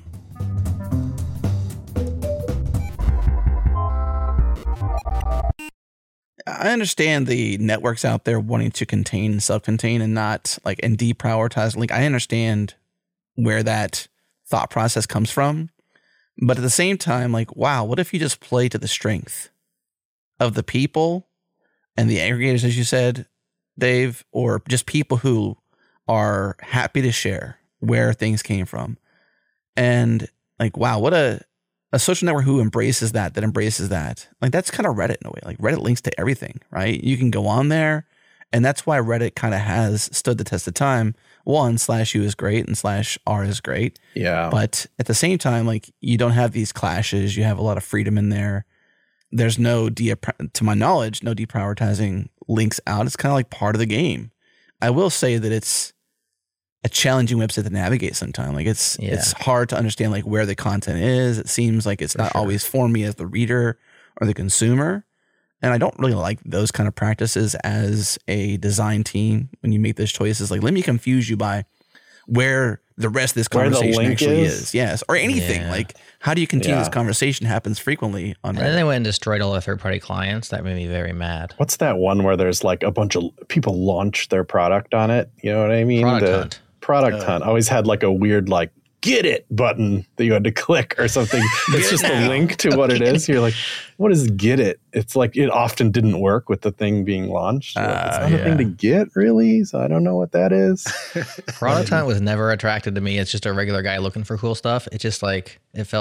I understand the networks out there wanting to contain and self-contain and not and deprioritize link. I understand where that thought process comes from. But at the same time, wow, what if you just play to the strength of the people and the aggregators, as you said, Dave, or just people who are happy to share where things came from? And wow, what a social network who embraces that embraces that. That's kind of Reddit in a way. Reddit links to everything, right? You can go on there, and that's why Reddit kind of has stood the test of time. One, /U is great and /R is great. Yeah. But at the same time, you don't have these clashes. You have a lot of freedom in there. There's no, to my knowledge, no deprioritizing links out. It's kind of part of the game. I will say that it's a challenging website to navigate sometimes. It's hard to understand where the content is. It seems like it's not always for me as the reader or the consumer. And I don't really like those kind of practices as a design team when you make those choices. Let me confuse you by where the rest of this conversation actually is. Yes. Or anything. Yeah. How do you continue this conversation happens frequently on Reddit. And then they went and destroyed all the third-party clients. That made me very mad. What's that one where there's a bunch of people launch their product on it? You know what I mean? Product Hunt always had a weird get it button that you had to click or something. It's just a link to what it is. You're what is get it? It's it often didn't work with the thing being launched. It's not a thing to get, really. So I don't know what that is. Product Hunt was never attracted to me. It's just a regular guy looking for cool stuff. It just it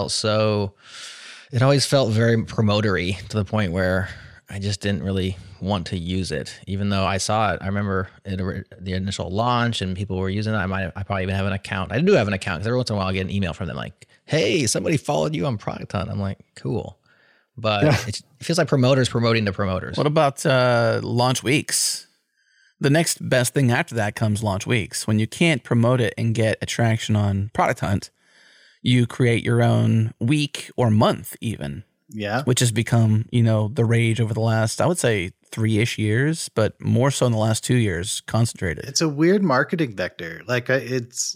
always felt very promotery to the point where I just didn't really want to use it, even though I saw it. I remember the initial launch and people were using it. I probably even have an account. I do have an account because every once in a while I get an email from them hey, somebody followed you on Product Hunt. I'm cool. But it feels like promoters promoting to promoters. What about launch weeks? The next best thing after that comes launch weeks. When you can't promote it and get attraction on Product Hunt, you create your own week or month even. Yeah. Which has become, the rage over the last, I would say 3-ish years, but more so in the last 2 years, concentrated. It's a weird marketing vector. It's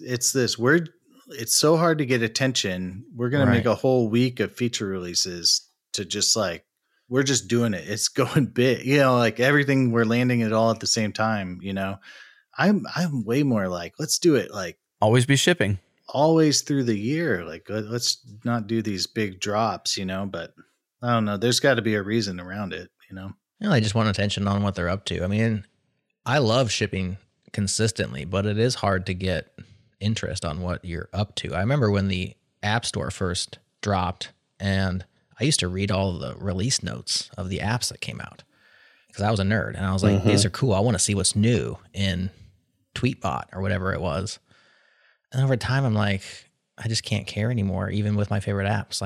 so hard to get attention. We're going to make a whole week of feature releases to just we're just doing it. It's going big, everything, we're landing it all at the same time. I'm way more let's do it. Always be shipping. Always through the year. Let's not do these big drops, but I don't know. There's got to be a reason around it, I just want attention on what they're up to. I mean, I love shipping consistently, but it is hard to get interest on what you're up to. I remember when the App Store first dropped, and I used to read all the release notes of the apps that came out because I was a nerd, and I was these are cool. I want to see what's new in Tweetbot or whatever it was. And over time, I'm I just can't care anymore, even with my favorite apps.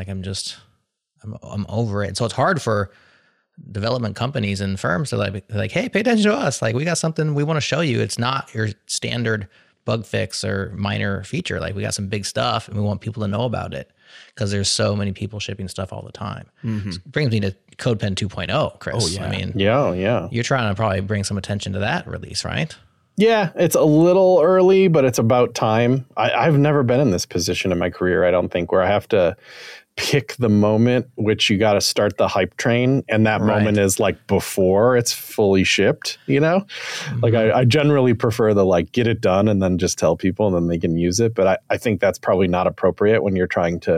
I'm over it. And so it's hard for development companies and firms to hey, pay attention to us. We got something we want to show you. It's not your standard bug fix or minor feature. We got some big stuff and we want people to know about it because there's so many people shipping stuff all the time. Mm-hmm. So it brings me to CodePen 2.0, Chris. Oh, yeah. I mean, yeah. You're trying to probably bring some attention to that release, right? Yeah, it's a little early, but it's about time. I've never been in this position in my career, I don't think, where I have to pick the moment which you got to start the hype train. And that moment is before it's fully shipped, Mm-hmm. I generally prefer the get it done and then just tell people and then they can use it. But I think that's probably not appropriate when you're trying to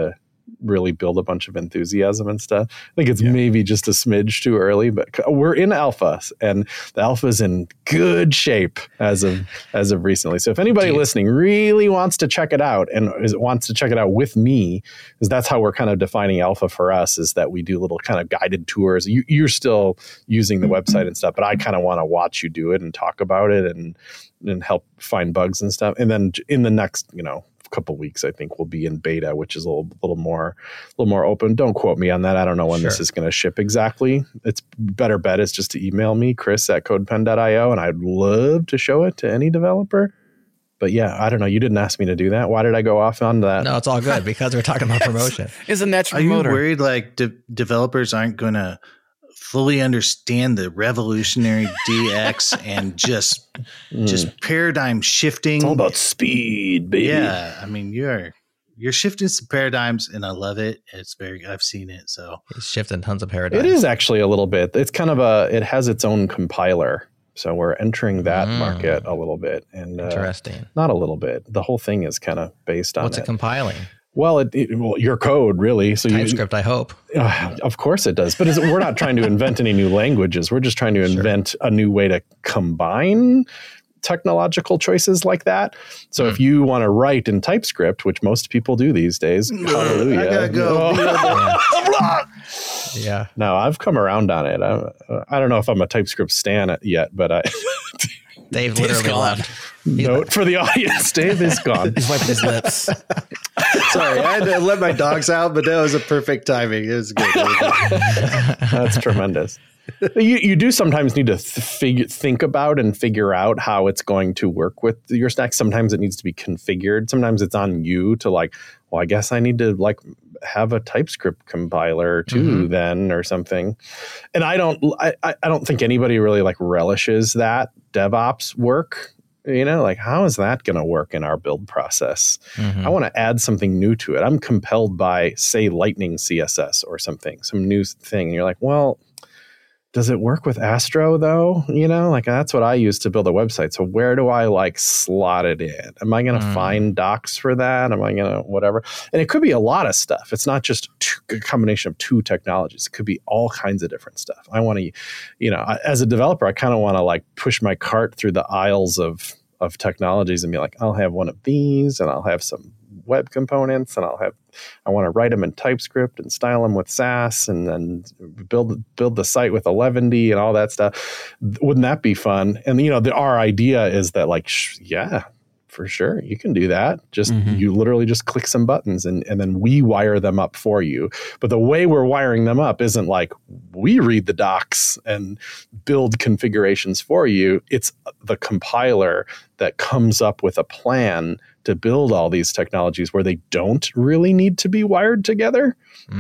really build a bunch of enthusiasm and stuff. I think it's maybe just a smidge too early, but we're in alpha, and the alpha is in good shape as of recently. So if anybody listening really wants to check it out and wants to check it out with me, because that's how we're kind of defining alpha for us, is that we do little kind of guided tours. You're still using the website and stuff, but I kind of want to watch you do it and talk about it and help find bugs and stuff. And then in the next, couple weeks, I think we'll be in beta, which is a little more open. Don't quote me on that. I don't know when this is going to ship exactly. It's better bet is just to email me, chris@codepen.io, and I'd love to show it to any developer. But yeah, I don't know. You didn't ask me to do that. Why did I go off on that? No, it's all good because we're talking about promotion. It's a natural Are promoter. you worried like developers aren't going to fully understand the revolutionary DX and just paradigm shifting? It's all about speed, baby. Yeah, I mean you're shifting some paradigms, and I love it. I've seen it. So He's shifting tons of paradigms. It is actually a little bit. It's kind of it has its own compiler. So we're entering that market a little bit. And interesting. Not a little bit. The whole thing is kind of based on What's it compiling? Well, your code, really. So TypeScript, I hope. Of course it does. But we're not trying to invent any new languages. We're just trying to invent a new way to combine technological choices like that. So if you want to write in TypeScript, which most people do these days, hallelujah. I gotta go. Yeah. No, I've come around on it. I don't know if I'm a TypeScript stan yet, but Dave literally left. Note for the audience, Dave is gone. He's wiping his lips. Sorry, I had to let my dogs out, but that was a perfect timing. It was good. That's tremendous. You do sometimes need to think about and figure out how it's going to work with your stack. Sometimes it needs to be configured. Sometimes it's on you to I guess I need to have a TypeScript compiler too then or something. And I don't think anybody really relishes that DevOps work. How is that going to work in our build process? I want to add something new to it. I'm compelled by, say, Lightning CSS or something, some new thing. And you're like, well, does it work with Astro though? That's what I use to build a website. So where do I slot it in? Am I going to find docs for that? Am I going to whatever? And it could be a lot of stuff. It's not just a combination of two technologies. It could be all kinds of different stuff. I want to, as a developer, I kind of want to push my cart through the aisles of technologies and be like, I'll have one of these and I'll have some web components and I want to write them in TypeScript and style them with Sass and then build the site with 11D and all that stuff. Wouldn't that be fun? And our idea is that yeah, for sure, you can do that. Just you literally just click some buttons and then we wire them up for you. But the way we're wiring them up isn't we read the docs and build configurations for you. It's the compiler that comes up with a plan to build all these technologies where they don't really need to be wired together.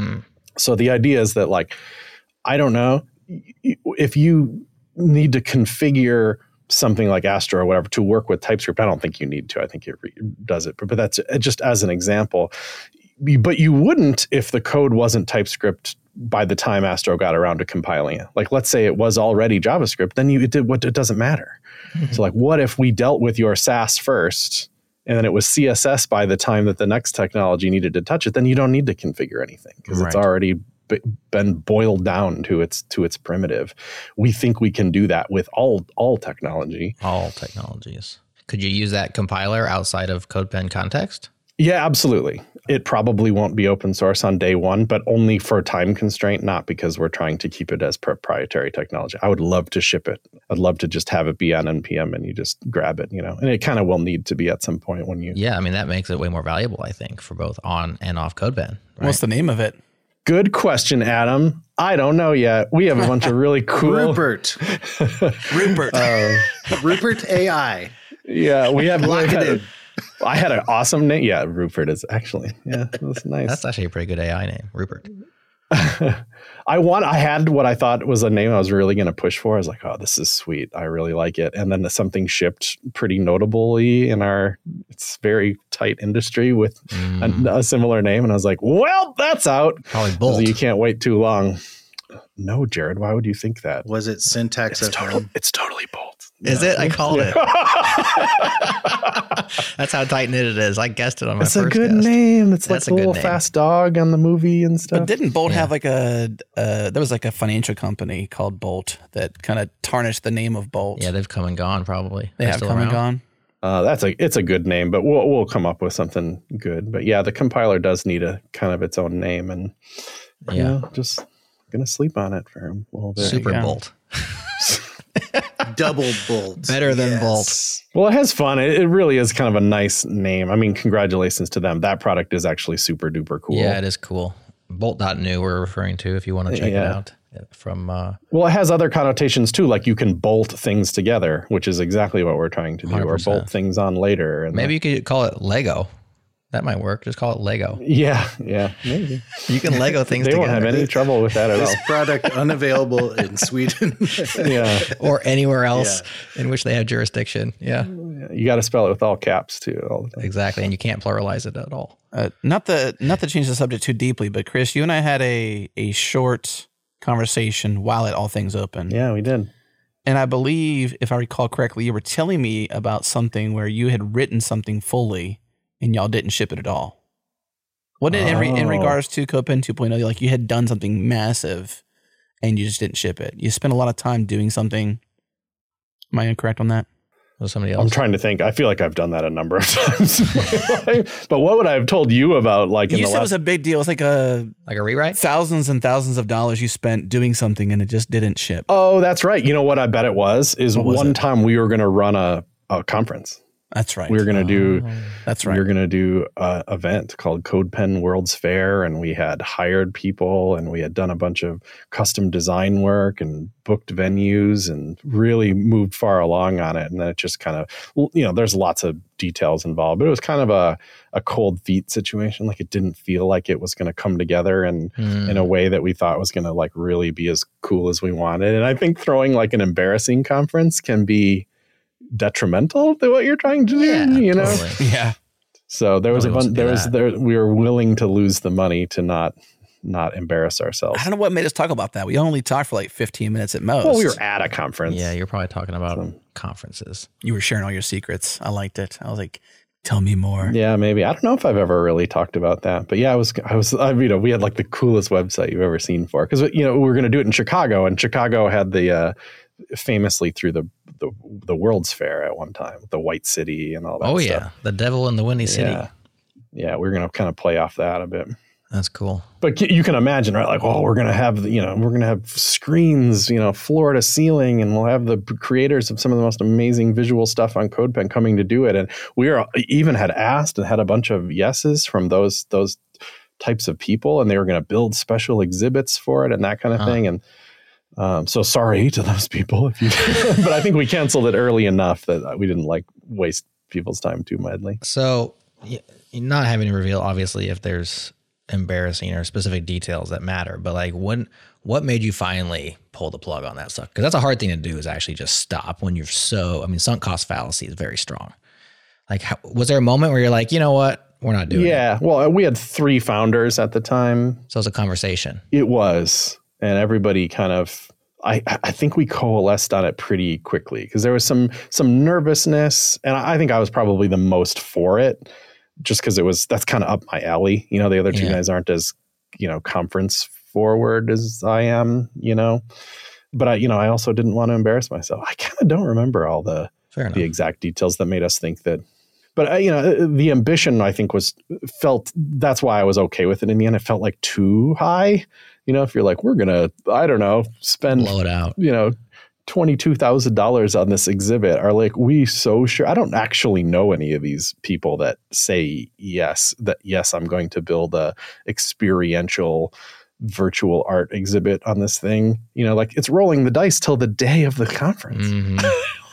So the idea is that I don't know, if you need to configure something like Astro or whatever to work with TypeScript, I don't think you need to. I think it does it. But that's just as an example. But you wouldn't if the code wasn't TypeScript by the time Astro got around to compiling it. Let's say it was already JavaScript, then it doesn't matter. So what if we dealt with your Sass first and then it was CSS by the time that the next technology needed to touch it? Then you don't need to configure anything because it's already been boiled down to its primitive. We think we can do that with all technology. All technologies. Could you use that compiler outside of CodePen context? Yeah, absolutely. It probably won't be open source on day one, but only for time constraint, not because we're trying to keep it as proprietary technology. I would love to ship it. I'd love to just have it be on NPM and you just grab it, and it kind of will need to be at some point when you... Yeah, I mean, that makes it way more valuable, I think, for both on and off CodePen. Right? What's the name of it? Good question, Adam. I don't know yet. We have a bunch of really cool... Rupert AI. Yeah, we have... I had an awesome name. Yeah, Rupert is actually. Yeah, that's nice. That's actually a pretty good AI name, Rupert. I had what I thought was a name I was really going to push for. I was like, oh, this is sweet. I really like it. And then something shipped pretty notably in it's very tight industry with a similar name. And I was like, well, that's out. Probably Bolt. You can't wait too long. No, Jared, why would you think that? Was it Syntax? It's totally Bolt. Is it? I called it. That's how tight knit it is. I guessed it on my first guess. It's a good name. It's like a little fast dog on the movie and stuff. But didn't Bolt have like there was like a financial company called Bolt that kind of tarnished the name of Bolt? Yeah, they've come and gone probably. They have come and gone? It's a good name, but we'll come up with something good. But yeah, the compiler does need a kind of its own name, and just gonna sleep on it for a little bit. Super Bolt. Double Bolt. Better than Bolt. Well, it has fun. It really is kind of a nice name. I mean, congratulations to them. That product is actually super duper cool. Yeah, it is cool. Bolt.new we're referring to if you want to check it out. From well, it has other connotations too, like you can bolt things together, which is exactly what we're trying to do, 100%. Or bolt things on later. And maybe you could call it Lego. That might work. Just call it Lego. Yeah, maybe. You can Lego things together. They won't have any trouble with that at all. This product unavailable in Sweden. Or anywhere else in which they have jurisdiction. Yeah. You got to spell it with all caps too all the time. Exactly, and you can't pluralize it at all. Not to change the subject too deeply, but Chris, you and I had a short conversation while at All Things Open. Yeah, we did. And I believe, if I recall correctly, you were telling me about something where you had written something fully and y'all didn't ship it at all. What in regards to CodePen 2.0, like you had done something massive and you just didn't ship it. You spent a lot of time doing something. Am I incorrect on that? Was somebody else? I'm trying to think. I feel like I've done that a number of times. But what would I have told you about? Like, you said it was a big deal. It's like a rewrite. Thousands and thousands of dollars you spent doing something and it just didn't ship. Oh, that's right. You know what I bet it was? One time we were going to run a conference. That's right. We were going to do. That's right. We were going to do an event called CodePen World's Fair, and we had hired people, and we had done a bunch of custom design work and booked venues, and really moved far along on it. And then it just kind of, there's lots of details involved, but it was kind of a cold feet situation. Like it didn't feel like it was going to come together and in a way that we thought was going to like really be as cool as we wanted. And I think throwing like an embarrassing conference can be detrimental to what you're trying to do, Totally. Yeah. So there was we were willing to lose the money to not embarrass ourselves. I don't know what made us talk about that. We only talked for like 15 minutes at most. Well, we were at a conference. Yeah, you're probably talking about conferences. You were sharing all your secrets. I liked it. I was like, tell me more. Yeah, maybe. I don't know if I've ever really talked about that, but yeah, we had like the coolest website you've ever seen for, because we were going to do it in Chicago, and Chicago had the famously through the World's Fair at one time, the White City and all that stuff. Yeah, the devil in the Windy City. Yeah, we're going to kind of play off that a bit. That's cool. But you can imagine, right? Like, we're going to have screens, floor to ceiling, and we'll have the creators of some of the most amazing visual stuff on CodePen coming to do it. And we even had asked and had a bunch of yeses from those types of people, and they were going to build special exhibits for it and that kind of thing. And so sorry to those people if you but I think we canceled it early enough that we didn't like waste people's time too madly. So not having to reveal obviously if there's embarrassing or specific details that matter, but like what made you finally pull the plug on that stuff? Because that's a hard thing to do, is actually just stop when you're sunk cost fallacy is very strong. Like, was there a moment where you're like, you know what, we're not doing it? Yeah, well, we had 3 founders at the time. So it was a conversation. It was. And everybody kind of, I think we coalesced on it pretty quickly, because there was some nervousness, and I think I was probably the most for it, just because that's kind of up my alley. The other 2 guys aren't as, conference forward as I am, but I also didn't want to embarrass myself. I kind of don't remember all the exact details that made us think that. But, the ambition, I think, that's why I was okay with it in the end. It felt like too high. If you're like, we're going to, I don't know, spend, blow it out, $22,000 on this exhibit, are like, we so sure? I don't actually know any of these people that say yes, I'm going to build a experiential virtual art exhibit on this thing. Like, it's rolling the dice till the day of the conference. Mm-hmm.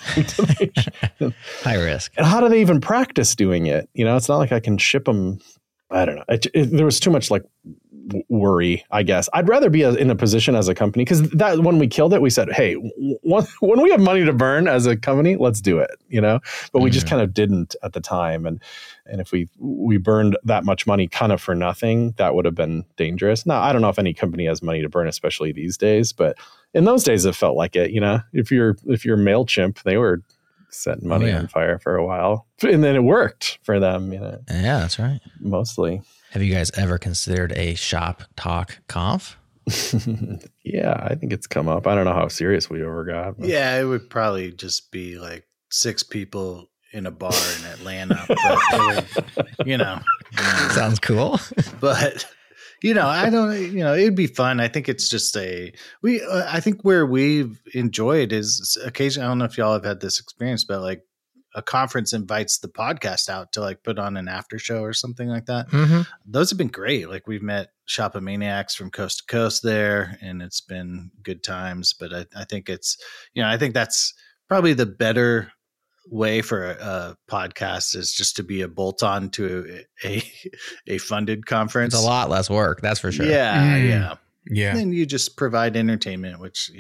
High risk. And how do they even practice doing it? It's not like I can ship them. I don't know. There was too much like worry, I guess. I'd rather be in a position as a company, because that when we killed it, we said, hey, when we have money to burn as a company, let's do it, but we just kind of didn't at the time. And if we burned that much money kind of for nothing, that would have been dangerous. Now, I don't know if any company has money to burn, especially these days, but in those days it felt like it. If you're MailChimp, they were setting money on fire for a while, and then it worked for them. Yeah, that's right. Mostly. Have you guys ever considered a Shop Talk Conf? Yeah, I think it's come up. I don't know how serious we ever got. But. Yeah, it would probably just be like 6 people in a bar in Atlanta. But it would, Sounds cool. But I don't. It'd be fun. I think it's just I think where we've enjoyed is occasionally. I don't know if y'all have had this experience, but like, a conference invites the podcast out to like put on an after show or something like that. Mm-hmm. Those have been great. Like, we've met Shopomaniacs from coast to coast there, and it's been good times. But I think it's, I think that's probably the better way for a podcast, is just to be a bolt on to a funded conference. It's a lot less work. That's for sure. Yeah. And then you just provide entertainment, which,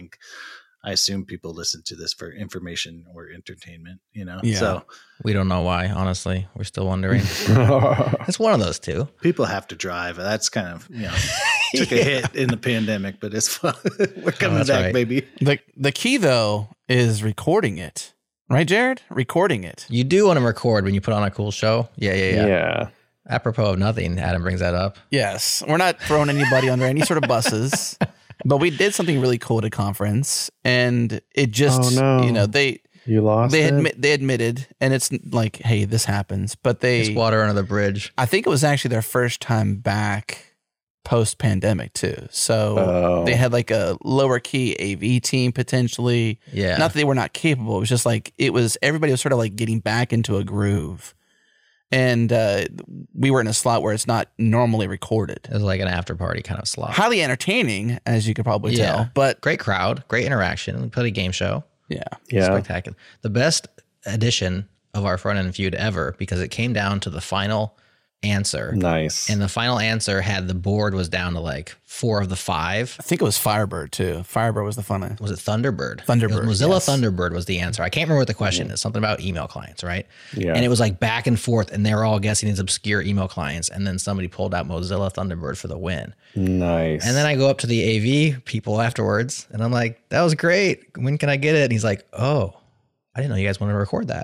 I assume people listen to this for information or entertainment, Yeah. So we don't know why, honestly. We're still wondering. It's one of those two. People have to drive. That's kind of, took a hit in the pandemic, but it's fun. We're coming back, right. Baby. The key, though, is recording it. Right, Jared? Recording it. You do want to record when you put on a cool show. Yeah. Apropos of nothing, Adam brings that up. Yes. We're not throwing anybody under any sort of buses. But we did something really cool at a conference, and it just, you lost they admitted, and it's like, hey, this happens, but it's water under the bridge. I think it was actually their first time back post-pandemic too. So they had like a lower key AV team potentially. Yeah. Not that they were not capable. It was just like, everybody was sort of like getting back into a groove. And we were in a slot where it's not normally recorded. It was like an after party kind of slot. Highly entertaining, as you could probably tell. But great crowd, great interaction. We played a game show. Yeah. Spectacular. The best edition of our front end feud ever, because it came down to the final answer. Nice. And the final answer had the board was down to like 4 of the 5. I think it was Firebird too. Firebird was the fun one. Was it Thunderbird? Thunderbird. Mozilla Thunderbird was the answer. I can't remember what the question is. Something about email clients, right? Yeah. And it was like back and forth, and they were all guessing these obscure email clients. And then somebody pulled out Mozilla Thunderbird for the win. Nice. And then I go up to the AV people afterwards, and I'm like, that was great. When can I get it? And he's like, oh, I didn't know you guys wanted to record that.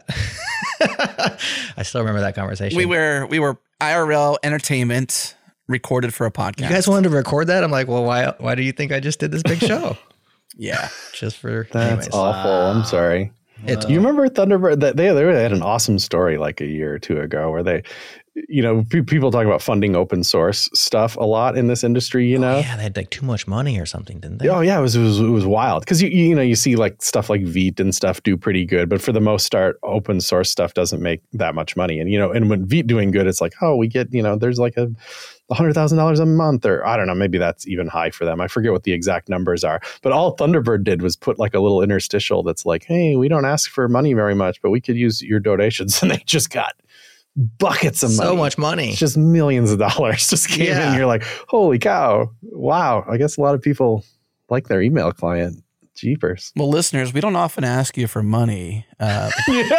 I still remember that conversation. We were IRL entertainment recorded for a podcast. You guys wanted to record that? I'm like, well, why do you think I just did this big show? Yeah. Just for that's anyways. awful. I'm sorry. You remember Thunderbird? That they had an awesome story like a year or two ago where they, people talk about funding open source stuff a lot in this industry. Yeah, they had like too much money or something, didn't they? Oh yeah, it was wild because you see like stuff like Veet and stuff do pretty good, but for the most part, open source stuff doesn't make that much money. And and when Veet doing good, it's like, oh, we get there's like $100,000 a month, or I don't know, maybe that's even high for them. I forget what the exact numbers are, but all Thunderbird did was put like a little interstitial that's like, hey, we don't ask for money very much, but we could use your donations. And they just got buckets of money. So much money. It's just millions of dollars just came in. You're like, holy cow. Wow. I guess a lot of people like their email client. Jeepers. Well, listeners, we don't often ask you for money. But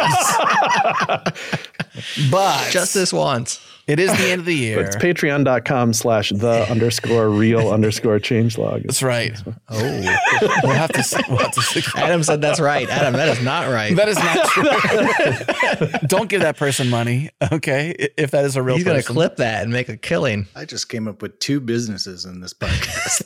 just this once. It is the end of the year. But it's patreon.com/the_real_changelog. That's right. Oh. We'll have to see. Adam said that's right. Adam, that is not right. That is not true. Don't give that person money, okay? If that is a real person. He's going to clip that and make a killing. I just came up with 2 businesses in this podcast.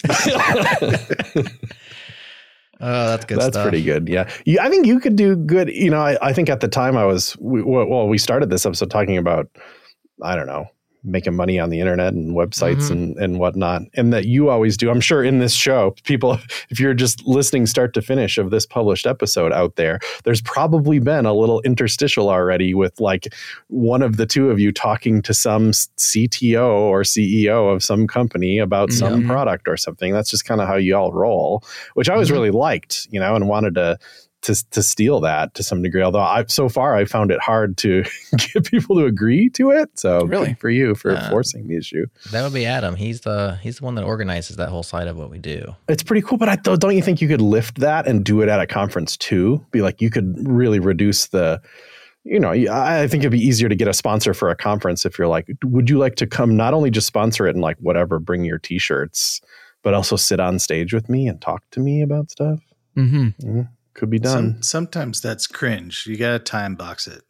Oh, that's good stuff. That's pretty good. Yeah. I think you could do good. I think at the time we started this episode talking about, I don't know, making money on the internet and websites and whatnot. And that you always do. I'm sure in this show, people, if you're just listening start to finish of this published episode out there, there's probably been a little interstitial already with like one of the two of you talking to some CTO or CEO of some company about some product or something. That's just kind of how you all roll, which I always really liked, and wanted to to steal that to some degree. Although I found it hard to get people to agree to it. So really, good for you for forcing the issue. That would be Adam. He's the one that organizes that whole side of what we do. It's pretty cool, but don't you think you could lift that and do it at a conference too? Be like, you could really reduce the. I think it'd be easier to get a sponsor for a conference if you're like, would you like to come not only just sponsor it and like whatever, bring your t-shirts, but also sit on stage with me and talk to me about stuff? Mm-hmm. Could be done. Sometimes that's cringe. You got to time box it.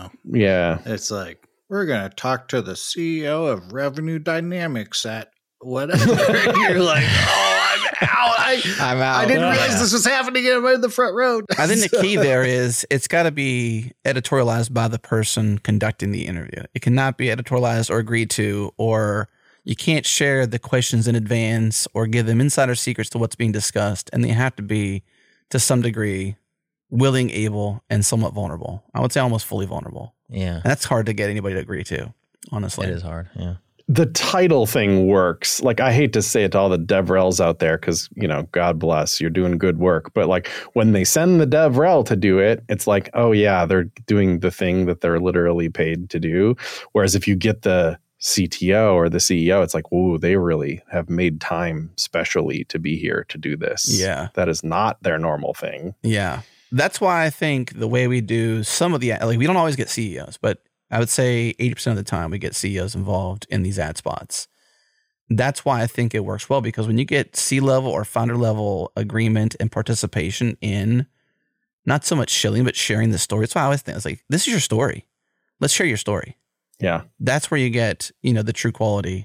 Yeah. It's like, we're going to talk to the CEO of Revenue Dynamics at whatever. You're like, I'm out. I'm out. I didn't realize this was happening in the front row. I think the key there is it's got to be editorialized by the person conducting the interview. It cannot be editorialized or agreed to, or you can't share the questions in advance or give them insider secrets to what's being discussed. And they have to be, to some degree, willing, able, and somewhat vulnerable. I would say almost fully vulnerable. Yeah. And that's hard to get anybody to agree to, honestly. It is hard, yeah. The title thing works. Like, I hate to say it to all the DevRels out there because, God bless, you're doing good work. But like when they send the DevRel to do it, it's like, oh yeah, they're doing the thing that they're literally paid to do. Whereas if you get the CTO or the CEO, it's like, whoa, they really have made time specially to be here to do this. Yeah. That is not their normal thing. Yeah. That's why I think the way we do some of the, like, we don't always get CEOs, but I would say 80% of the time we get CEOs involved in these ad spots. That's why I think it works well, because when you get C-level or founder level agreement and participation in not so much shilling, but sharing the story. That's why I always think it's like, this is your story. Let's share your story. Yeah. That's where you get, the true quality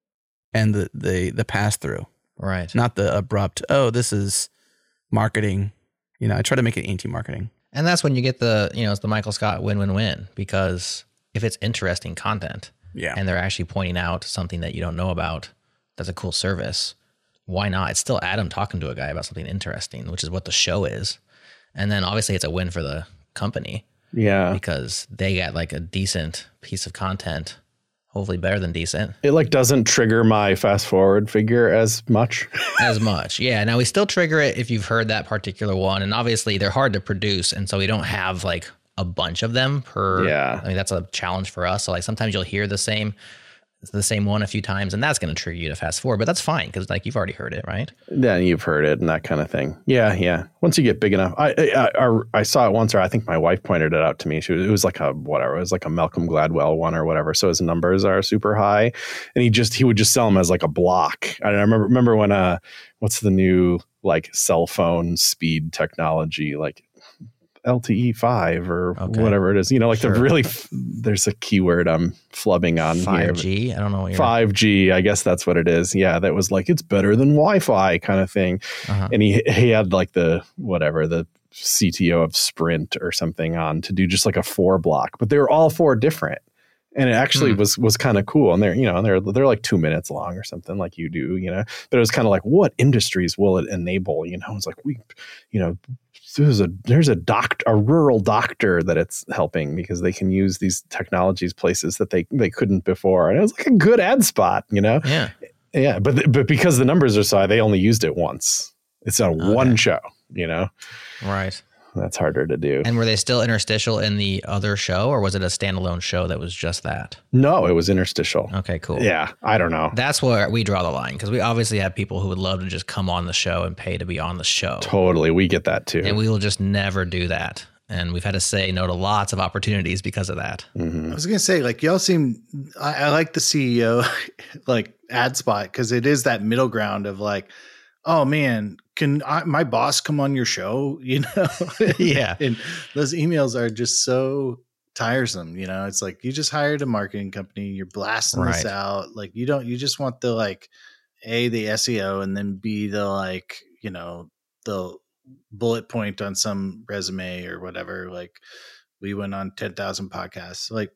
and the pass through. Right. Not the abrupt, oh, this is marketing. I try to make it anti-marketing. And that's when you get it's the Michael Scott win-win-win, because if it's interesting content and they're actually pointing out something that you don't know about, that's a cool service. Why not? It's still Adam talking to a guy about something interesting, which is what the show is. And then obviously it's a win for the company. Yeah. Because they got like a decent piece of content, hopefully better than decent. It like doesn't trigger my fast forward figure as much. Yeah. Now we still trigger it if you've heard that particular one. And obviously they're hard to produce. And so we don't have like a bunch of them per. Yeah. I mean, that's a challenge for us. So like sometimes you'll hear the same one a few times, and that's going to trigger you to fast forward, but that's fine because like you've already heard it, right? Yeah, you've heard it and that kind of thing. Yeah. Once you get big enough, I saw it once, or I think my wife pointed it out to me. It was like a Malcolm Gladwell one or whatever. So his numbers are super high, and he would just sell them as like a block. I remember when what's the new like cell phone speed technology, like LTE 5 or whatever it is, the really, there's a keyword I'm flubbing on 5G. here. I don't know what 5G. I guess that's what it is. Yeah. That was like, it's better than Wi-Fi kind of thing. Uh-huh. And he had like the CTO of Sprint or something on to do just like a 4 block, but they were all 4 different. And it actually was kind of cool. And they're like 2 minutes long or something like you do, but it was kind of like, what industries will it enable? It's like there's a rural doctor that it's helping because they can use these technologies places that they couldn't before. And it was like a good ad spot, Yeah. Yeah. But because the numbers are so high, they only used it once. It's on one show, Right. That's harder to do. And were they still interstitial in the other show, or was it a standalone show that was just that? No, it was interstitial. Okay, cool. Yeah, I don't know. That's where we draw the line, because we obviously have people who would love to just come on the show and pay to be on the show. Totally. We get that too. And we will just never do that. And we've had to say no to lots of opportunities because of that. Mm-hmm. I was going to say, like, y'all seem, I like the CEO, like, ad spot, because it is that middle ground of like, oh man, can my boss come on your show? Yeah. And those emails are just so tiresome. It's like, you just hired a marketing company. You're blasting this out. Like you just want the like A, the SEO, and then B, the like, the bullet point on some resume or whatever. Like we went on 10,000 podcasts. Like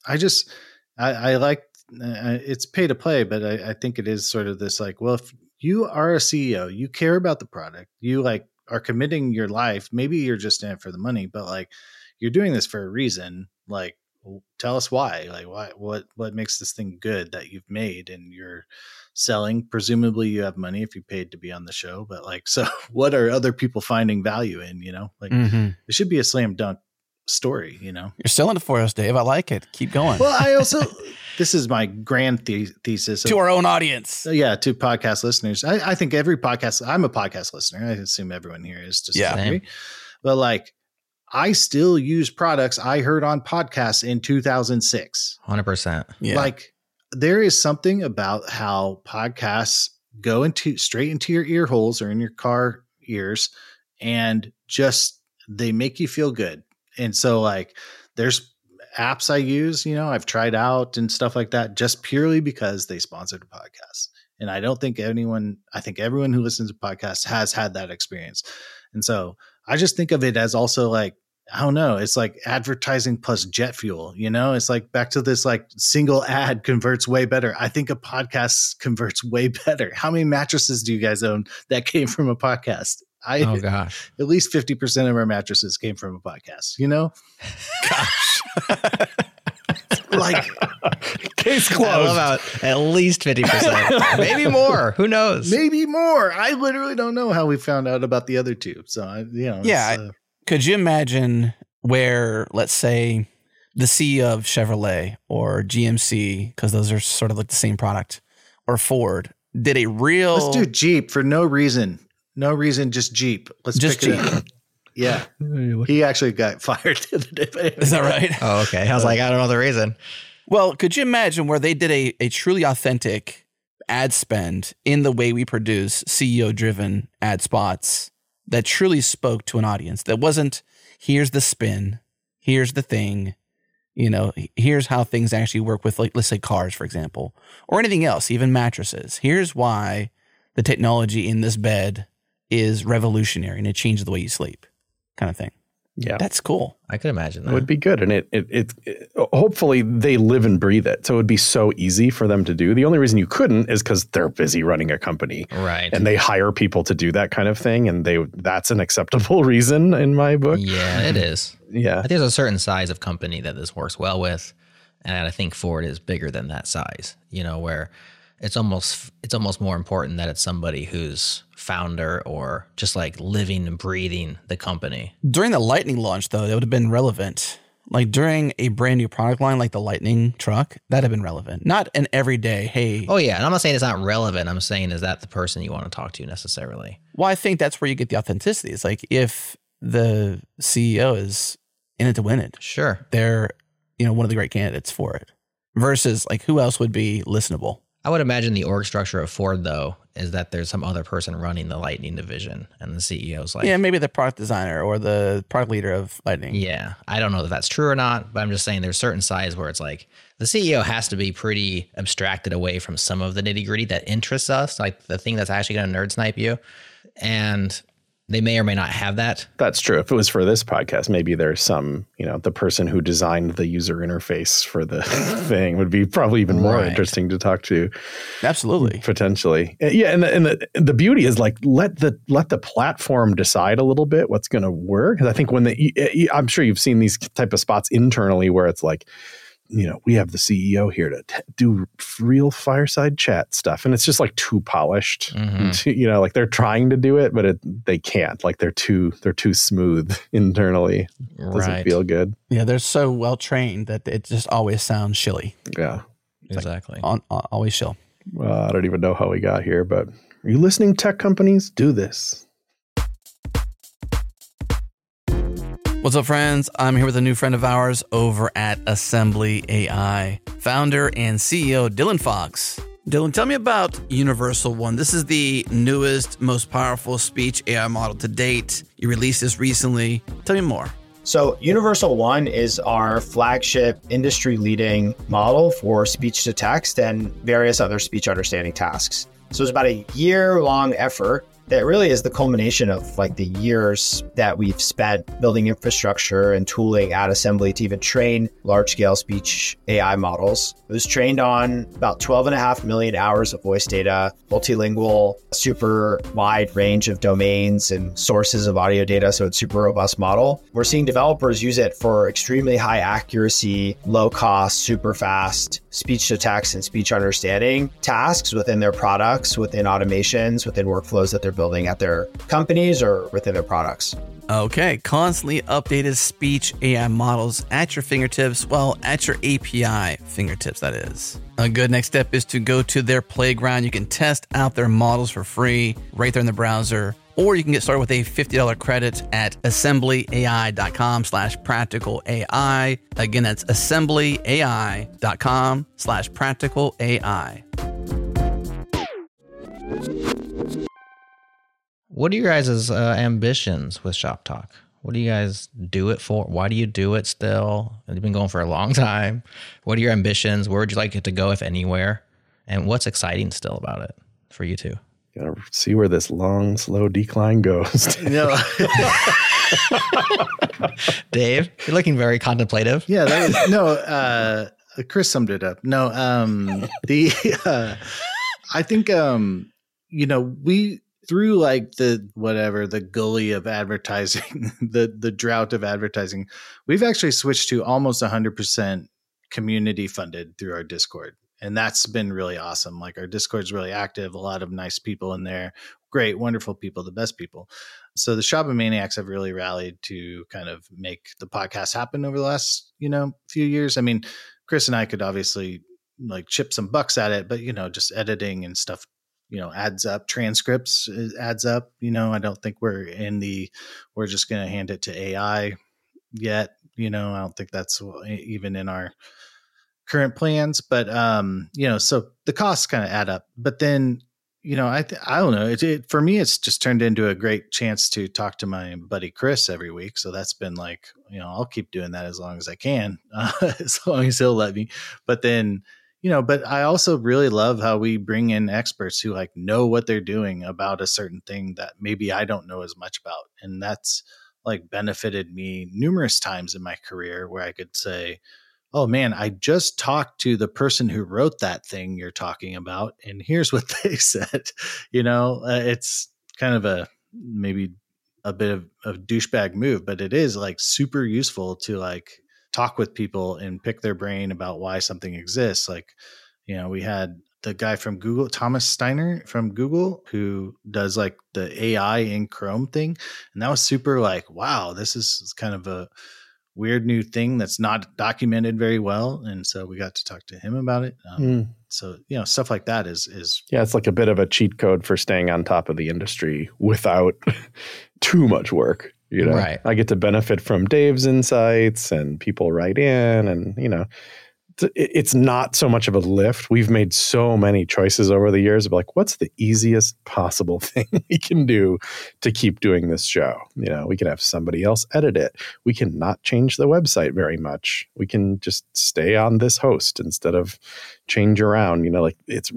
I like, it's pay to play, but I think it is sort of this like, well, if you are a CEO, you care about the product, you like are committing your life. Maybe you're just in it for the money, but like you're doing this for a reason. Like, tell us why. Like, what makes this thing good that you've made and you're selling? Presumably you have money if you paid to be on the show, but like, so what are other people finding value in, like it should be a slam dunk story, You're selling it for us, Dave. I like it. Keep going. Well, I also, this is my grand thesis to our own audience. To podcast listeners. I think every podcast, I'm a podcast listener. I assume everyone here is just like me. But like, I still use products I heard on podcasts in 2006. 100%. Yeah. Like, there is something about how podcasts go straight into your ear holes or in your car ears, and just they make you feel good. And so like, there's apps I use, I've tried out and stuff like that, just purely because they sponsored a podcast. And I think everyone who listens to podcasts has had that experience. And so I just think of it as also like, I don't know, it's like advertising plus jet fuel, it's like back to this, like single ad converts way better. I think a podcast converts way better. How many mattresses do you guys own that came from a podcast? Oh gosh, at least 50% of our mattresses came from a podcast, Gosh. Like, case closed. I love how at least 50%, maybe more. Who knows? Maybe more. I literally don't know how we found out about the other two. So, could you imagine where, let's say, the CEO of Chevrolet or GMC, because those are sort of like the same product, or Ford, did a real... Let's do Jeep for no reason. No reason, just Jeep. Let's just pick Jeep. It up. Yeah. He actually got fired the other day. Is that right? Oh, okay. I was like, I don't know the reason. Well, could you imagine where they did a truly authentic ad spend in the way we produce CEO-driven ad spots that truly spoke to an audience, that wasn't, here's the spin, here's the thing, here's how things actually work with, like, let's say cars, for example, or anything else, even mattresses. Here's why the technology in this bed is revolutionary and it changes the way you sleep, kind of thing. Yeah. That's cool. I could imagine that. It would be good. And it hopefully they live and breathe it. So it would be so easy for them to do. The only reason you couldn't is because they're busy running a company. Right. And they hire people to do that kind of thing. And that's an acceptable reason in my book. Yeah, it is. Yeah. I think there's a certain size of company that this works well with. And I think Ford is bigger than that size, where it's almost more important that it's somebody who's founder or just like living and breathing the company. During the Lightning launch, though, it would have been relevant. Like during a brand new product line like the Lightning truck, that'd have been relevant. Not an everyday, hey. Oh, yeah. And I'm not saying it's not relevant. I'm saying, is that the person you want to talk to necessarily? Well, I think that's where you get the authenticity. It's like if the CEO is in it to win it. Sure. They're, one of the great candidates for it. Versus like who else would be listenable? I would imagine the org structure of Ford, though, is that there's some other person running the Lightning division and the CEO's like... Yeah, maybe the product designer or the product leader of Lightning. Yeah. I don't know if that's true or not, but I'm just saying there's certain size where it's like the CEO has to be pretty abstracted away from some of the nitty gritty that interests us, like the thing that's actually going to nerd snipe you. And they may or may not have that. That's true. If it was for this podcast, maybe there's some, the person who designed the user interface for the thing would be probably even more interesting to talk to. Absolutely. Potentially. Yeah. And the beauty is like, let the platform decide a little bit what's going to work. Because I think I'm sure you've seen these type of spots internally where it's like, we have the CEO here to do real fireside chat stuff. And it's just like too polished, like they're trying to do it, but they can't. Like they're too smooth internally. It doesn't feel good. Yeah. They're so well trained that it just always sounds shilly. Yeah, exactly. Like always shill. Well, I don't even know how we got here, but are you listening, tech companies? Do this. What's up, friends? I'm here with a new friend of ours over at Assembly AI, founder and CEO Dylan Fox. Dylan, tell me about Universal One. This is the newest, most powerful speech AI model to date. You released this recently. Tell me more. So Universal One is our flagship industry-leading model for speech to text and various other speech understanding tasks. So it's about a year-long effort that really is the culmination of like the years that we've spent building infrastructure and tooling at Assembly to even train large-scale speech AI models. It was trained on about 12.5 million hours of voice data, multilingual, super wide range of domains and sources of audio data, so it's super robust model. We're seeing developers use it for extremely high accuracy, low cost, super fast speech to text and speech understanding tasks within their products, within automations, within workflows that they're building at their companies or within their products. Okay, constantly updated speech AI models at your fingertips, well, at your API fingertips, that is. A good next step is to go to their playground. You can test out their models for free right there in the browser, or you can get started with a $50 credit at assemblyai.com/practicalai. Again, that's assemblyai.com/practicalai. What are your guys' ambitions with Shop Talk? What do you guys do it for? Why do you do it still? You've been going for a long time. What are your ambitions? Where would you like it to go, if anywhere? And what's exciting still about it for you two? Gotta see where this long, slow decline goes. No. Dave, you're looking very contemplative. Yeah, Chris summed it up. No, I think, we, through like the gully of advertising, the drought of advertising, we've actually switched to almost 100% community funded through our Discord. And that's been really awesome. Like our Discord's really active, a lot of nice people in there, great, wonderful people, the best people. So the Shopomaniacs have really rallied to kind of make the podcast happen over the last, few years. I mean, Chris and I could obviously like chip some bucks at it, but, just editing and stuff, adds up. Transcripts adds up. I don't think we're just going to hand it to AI yet. I don't think that's even in our current plans, but, so the costs kind of add up, but then, I don't know. For me, it's just turned into a great chance to talk to my buddy Chris every week. So that's been like, I'll keep doing that as long as I can, as long as he'll let me. But then, but I also really love how we bring in experts who like know what they're doing about a certain thing that maybe I don't know as much about. And that's like benefited me numerous times in my career where I could say, oh man, I just talked to the person who wrote that thing you're talking about, and here's what they said. It's kind of maybe a bit of a douchebag move, but it is like super useful to like talk with people and pick their brain about why something exists. Like, we had the guy from Google, Thomas Steiner from Google, who does like the AI in Chrome thing. And that was super like, wow, this is kind of a weird new thing that's not documented very well. And so we got to talk to him about it. So, stuff like that is. Yeah, it's like a bit of a cheat code for staying on top of the industry without too much work. Right. I get to benefit from Dave's insights and people write in and, it's not so much of a lift. We've made so many choices over the years of like, what's the easiest possible thing we can do to keep doing this show? We can have somebody else edit it. We can not change the website very much. We can just stay on this host instead of change around, like it's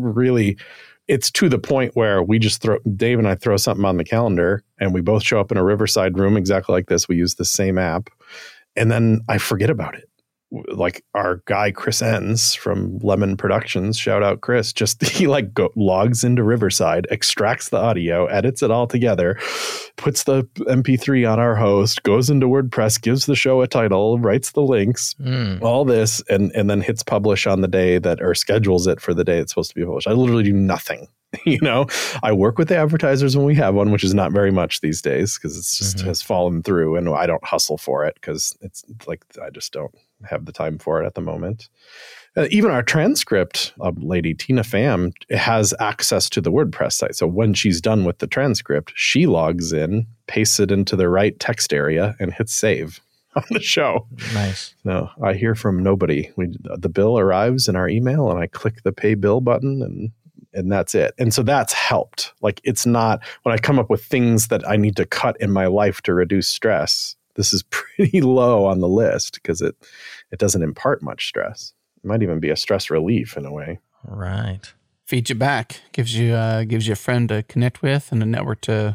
to the point where we just Dave and I throw something on the calendar and we both show up in a Riverside room exactly like this. We use the same app and then I forget about it. Like our guy, Chris Enns from Lemon Productions, shout out Chris, he logs into Riverside, extracts the audio, edits it all together, puts the MP3 on our host, goes into WordPress, gives the show a title, writes the links, all this, and then hits publish on the day or schedules it for the day it's supposed to be published. I literally do nothing. I work with the advertisers when we have one, which is not very much these days because it's just has fallen through and I don't hustle for it because it's like I just don't have the time for it at the moment. Even our transcript lady, Tina Pham, has access to the WordPress site. So when she's done with the transcript, she logs in, pastes it into the right text area and hits save on the show. Nice. So I hear from nobody. The bill arrives in our email and I click the pay bill button and that's it. And so that's helped. Like it's not when I come up with things that I need to cut in my life to reduce stress, this is pretty low on the list because it doesn't impart much stress. It might even be a stress relief in a way. Right. Feeds you back, gives you a friend to connect with and a network to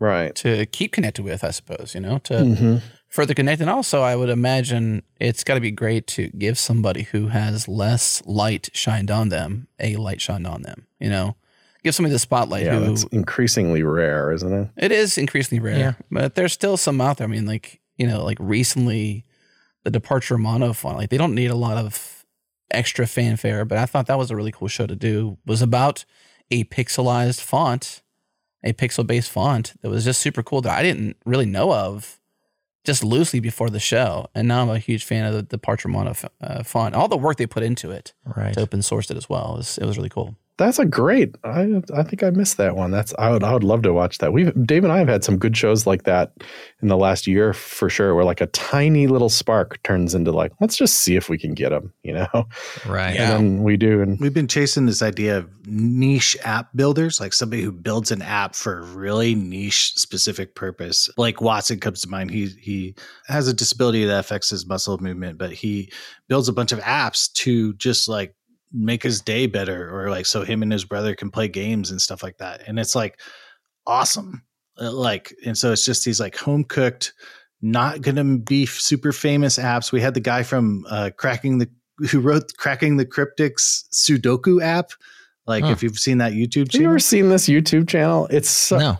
keep connected with, I suppose, to further connect. And also, I would imagine it's got to be great to give somebody who has less light shined on them a light shined on them, Give somebody the spotlight. Yeah, it's increasingly rare, isn't it? It is increasingly rare, but there's still some out there. I mean, like recently, the departure of Monofont, like they don't need a lot of extra fanfare, but I thought that was a really cool show to do. It was about a pixelized font, a pixel-based font that was just super cool that I didn't really know of just loosely before the show. And now I'm a huge fan of the Departure Mono font. All the work they put into it to open source it as well. It was really cool. That's a great. I think I missed that one. I would love to watch that. Dave and I have had some good shows like that in the last year for sure, where like a tiny little spark turns into like, let's just see if we can get them, Right. Yeah. And then we do. And we've been chasing this idea of niche app builders, like somebody who builds an app for a really niche specific purpose. Like Watson comes to mind. He has a disability that affects his muscle movement, but he builds a bunch of apps to just like make his day better, or like so him and his brother can play games and stuff like that. And it's like awesome. And so it's just these like home cooked, not gonna be super famous apps. We had the guy from who wrote Cracking the Cryptics Sudoku app. Like if you've seen that YouTube channel. Have you ever seen this YouTube channel? It's no.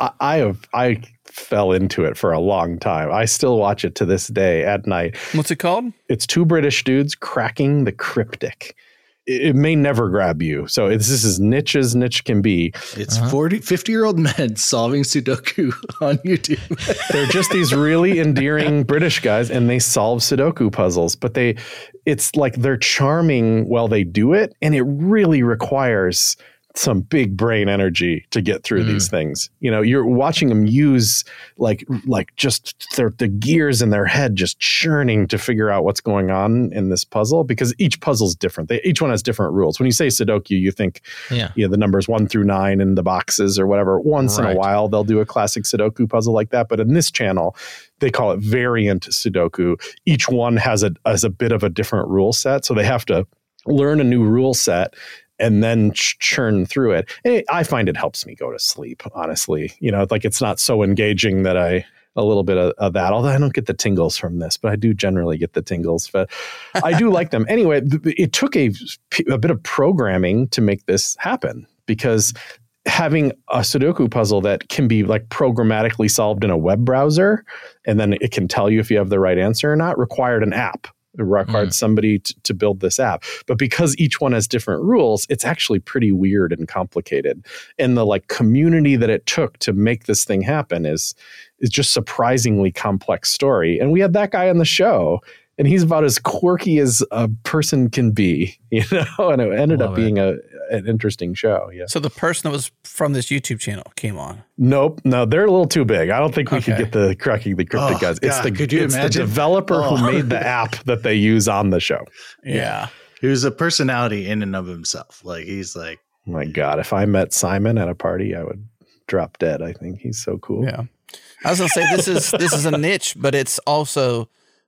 I fell into it for a long time. I still watch it to this day at night. What's it called? It's two British dudes cracking the cryptic. It may never grab you. So this is as niche as niche can be. It's 50-year-old men solving Sudoku on YouTube. They're just these really endearing British guys, and they solve Sudoku puzzles. But it's like they're charming while they do it, and it really requires some big brain energy to get through these things. You're watching them use like just the gears in their head just churning to figure out what's going on in this puzzle, because each puzzle's different. Each one has different rules. When you say Sudoku, you think the numbers 1 through 9 in the boxes or whatever. Once in a while, they'll do a classic Sudoku puzzle like that. But in this channel, they call it variant Sudoku. Each one has a bit of a different rule set. So they have to learn a new rule set and then churn through it. And I find it helps me go to sleep, honestly. Like it's not so engaging that a little bit of that, although I don't get the tingles from this, but I do generally get the tingles. But I do like them. Anyway, it took a bit of programming to make this happen, because having a Sudoku puzzle that can be like programmatically solved in a web browser, and then it can tell you if you have the right answer or not, required an app. It required somebody to build this app. But because each one has different rules, it's actually pretty weird and complicated. And the like community that it took to make this thing happen is just surprisingly complex story. And we had that guy on the show, and he's about as quirky as a person can be, and it ended up being an interesting show. Yeah. So the person that was from this YouTube channel came on. Nope. No, they're a little too big. I don't think we could get the Cracking the Cryptic guys. Could you imagine? The developer who made the app that they use on the show. Yeah. He was a personality in and of himself. Like he's like, my God, if I met Simon at a party, I would drop dead. I think he's so cool. Yeah. I was gonna say this is a niche, but it's also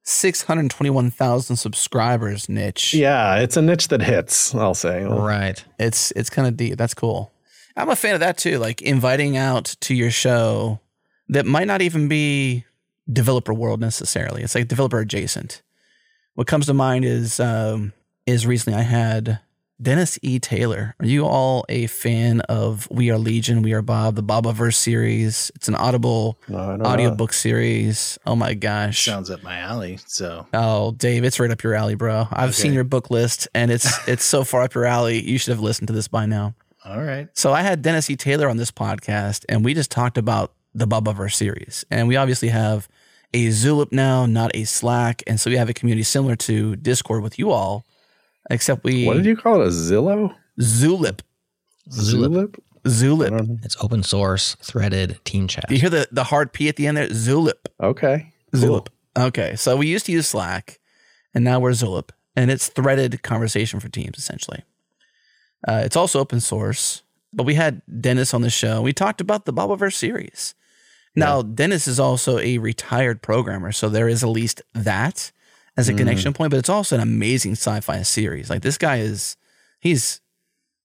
621,000 subscribers niche. Yeah, it's a niche that hits, I'll say. Right. It's kind of deep. That's cool. I'm a fan of that too, like inviting out to your show that might not even be developer world necessarily. It's like developer adjacent. What comes to mind is recently I had Dennis E. Taylor. Are you all a fan of We Are Legion, We Are Bob, the Bobaverse series? It's an Audible audiobook series. Oh my gosh. Sounds up my alley. So. Oh, Dave, it's right up your alley, bro. I've seen your book list, and it's so far up your alley. You should have listened to this by now. All right. So I had Dennis E. Taylor on this podcast, and we just talked about the Bobaverse series. And we obviously have a Zulip now, not a Slack. And so we have a community similar to Discord with you all. Except we. What did you call it? A Zillow? Zulip. Zulip? It's open source, threaded team chat. Do you hear the hard P at the end there? Zulip. Okay. Zulip. Okay. So we used to use Slack, and now we're Zulip. And it's threaded conversation for teams, essentially. It's also open source. But we had Dennis on the show. We talked about the Bobaverse series. Now, Dennis is also a retired programmer, so there is at least that as a connection point, but it's also an amazing sci-fi series. Like this guy he's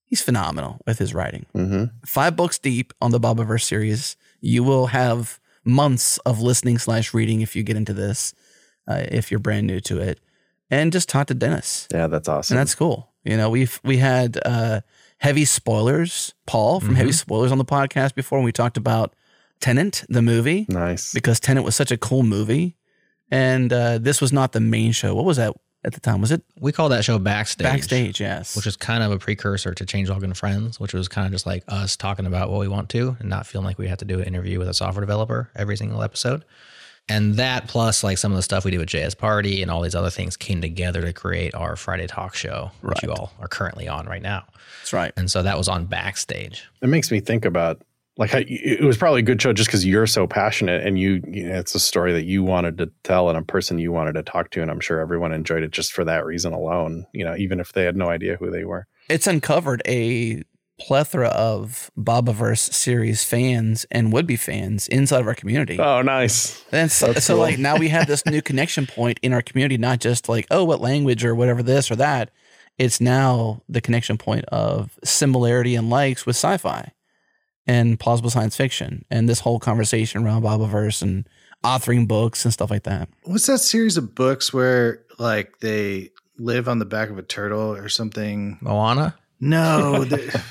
he's phenomenal with his writing. 5 books deep on the Bobaverse series. You will have months of listening / reading if you get into this, if you're brand new to it. And just talk to Dennis. Yeah, that's awesome. And that's cool. You know, we had Heavy Spoilers, Paul from Heavy Spoilers on the podcast before, when we talked about Tenet, the movie. Nice. Because Tenet was such a cool movie. And this was not the main show. What was that at the time? Was it? We call that show Backstage. Backstage, yes. Which is kind of a precursor to Changelog and Friends, which was kind of just like us talking about what we want to and not feeling like we have to do an interview with a software developer every single episode. And that plus like some of the stuff we did with JS Party and all these other things came together to create our Friday Talk Show, which you all are currently on right now. That's right. And so that was on Backstage. It makes me think about like it was probably a good show just because you're so passionate and you know, it's a story that you wanted to tell and a person you wanted to talk to. And I'm sure everyone enjoyed it just for that reason alone, you know, even if they had no idea who they were. It's uncovered a plethora of Bobaverse series fans and would-be fans inside of our community. Oh, nice. And so cool. Like now we have this new connection point in our community, not just like, oh, what language or whatever this or that. It's now the connection point of similarity and likes with sci-fi and plausible science fiction and this whole conversation around Bobaverse and authoring books and stuff like that. What's that series of books where like they live on the back of a turtle or something? Moana? No,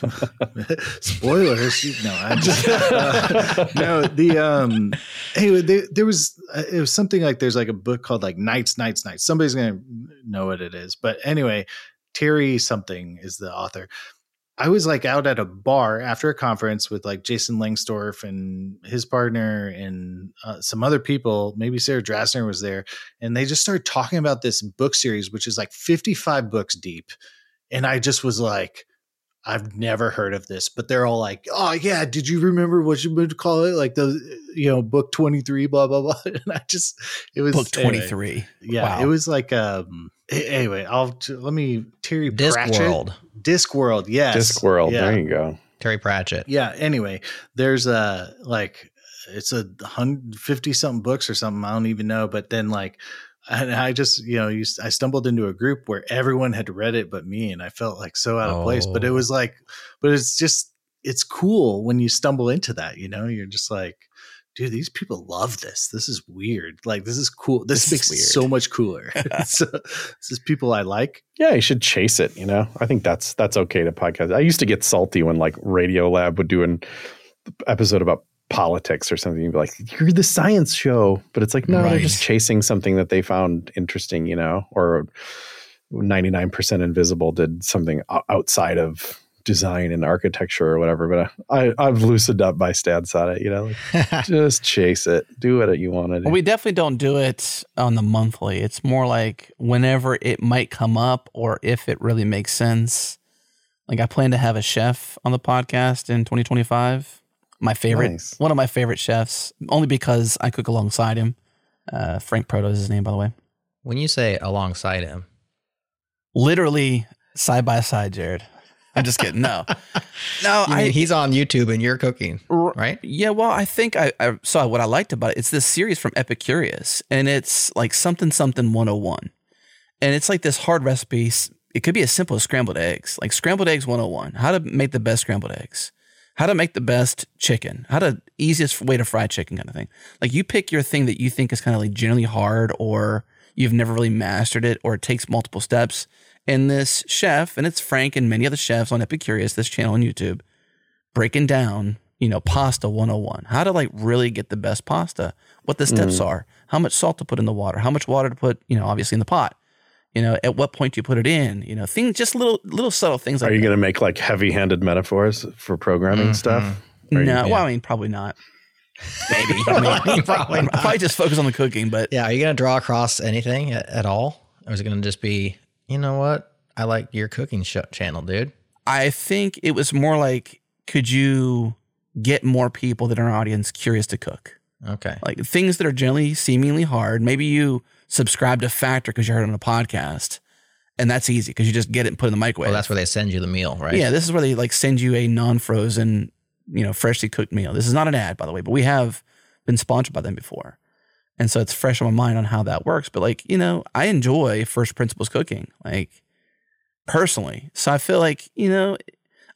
spoilers. No, I'm just no. Anyway, there was it was something like there's like a book called like Nights. Somebody's gonna know what it is, but anyway, Terry something is the author. I was like out at a bar after a conference with like Jason Langsdorff and his partner and some other people. Maybe Sarah Drasner was there, and they just started talking about this book series, which is like 55 books deep. And I just was like, I've never heard of this, but they're all like, oh yeah, did you remember what you would call it? Like the, you know, book 23, blah, blah, blah. And it was book 23. Anyway, yeah. Wow. It was like, anyway, Terry Discworld. Discworld. Yes. Discworld. Yeah. There you go. Terry Pratchett. Yeah. Anyway, there's it's 150 something books or something. I don't even know. But then like, and I just, you know, I stumbled into a group where everyone had read it but me, and I felt like so out of place. But it was like, it's cool when you stumble into that, you know, you're just like, dude, these people love this. This is weird. Like, this is cool. This makes it so much cooler. So, this is people I like. Yeah, you should chase it, you know? I think that's okay to podcast. I used to get salty when like Radiolab would do an episode about politics or something. You'd be like, you're the science show. But it's like, no, they're just chasing something that they found interesting, you know? Or 99% Invisible did something outside of design and architecture or whatever. But I've loosened up my stance on it, you know? Like, just chase it. Do what you want to do. Well, we definitely don't do it on the monthly. It's more like whenever it might come up or if it really makes sense. Like I plan to have a chef on the podcast in 2025. My favorite, one of my favorite chefs, only because I cook alongside him. Frank Proto is his name, by the way. When you say alongside him, literally side by side, Jared. I'm just kidding. No, he's on YouTube and you're cooking, right? Yeah. Well, I think I saw what I liked about it. It's this series from Epicurious, and it's like something 101, and it's like this hard recipe. It could be as simple as scrambled eggs, like scrambled eggs 101. How to make the best scrambled eggs. How to make the best chicken, easiest way to fry chicken kind of thing. Like you pick your thing that you think is kind of like generally hard or you've never really mastered it or it takes multiple steps. And this chef, and it's Frank and many other chefs on Epicurious, this channel on YouTube, breaking down, you know, pasta 101. How to like really get the best pasta, what the steps are, how much salt to put in the water, how much water to put, you know, obviously in the pot. You know, at what point do you put it in? You know, things, just little subtle things. Are you going to make like heavy-handed metaphors for programming stuff? No, well, I mean, probably not. Maybe. Probably just focus on the cooking. But yeah, are you going to draw across anything at all, or is it going to just be, you know what? I like your cooking channel, dude. I think it was more like, could you get more people that are in our audience curious to cook? Okay, like things that are generally seemingly hard. Maybe you subscribe to Factor because you heard it on a podcast, and that's easy because you just get it and put it in the microwave. Well, that's where they send you the meal, right? Yeah, this is where they like send you a non-frozen, you know, freshly cooked meal. This is not an ad, by the way, but we have been sponsored by them before, and so it's fresh on my mind on how that works. But like, you know, I enjoy first principles cooking, like personally. So I feel like, you know,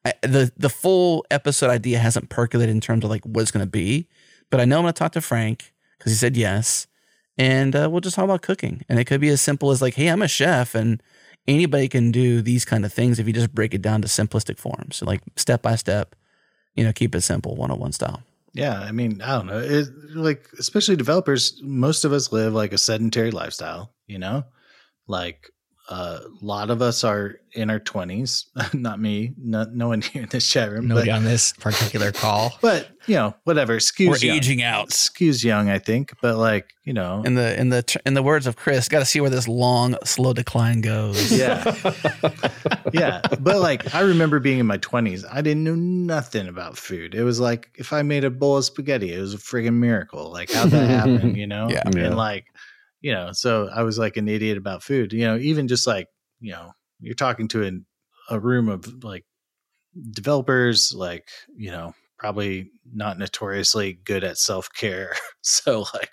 The full episode idea hasn't percolated in terms of like what it's going to be, but I know I'm going to talk to Frank because he said yes, and we'll just talk about cooking. And it could be as simple as like, hey, I'm a chef, and anybody can do these kind of things if you just break it down to simplistic forms, so like step by step, keep it simple, 101 style. Yeah, I mean, I don't know, like especially developers. Most of us live like a sedentary lifestyle, like. A lot of us are in our 20s. Not me. No one here in this chat room. Nobody on this particular call. But whatever. We're aging out. Skews young, I think. But like in the words of Chris, got to see where this long, slow decline goes. Yeah, yeah. But like I remember being in my 20s. I didn't know nothing about food. It was like if I made a bowl of spaghetti, it was a friggin' miracle. Like how'd that happen? Yeah. And like. So I was like an idiot about food, even just like, you're talking to a room of like developers, like, probably not notoriously good at self-care. So like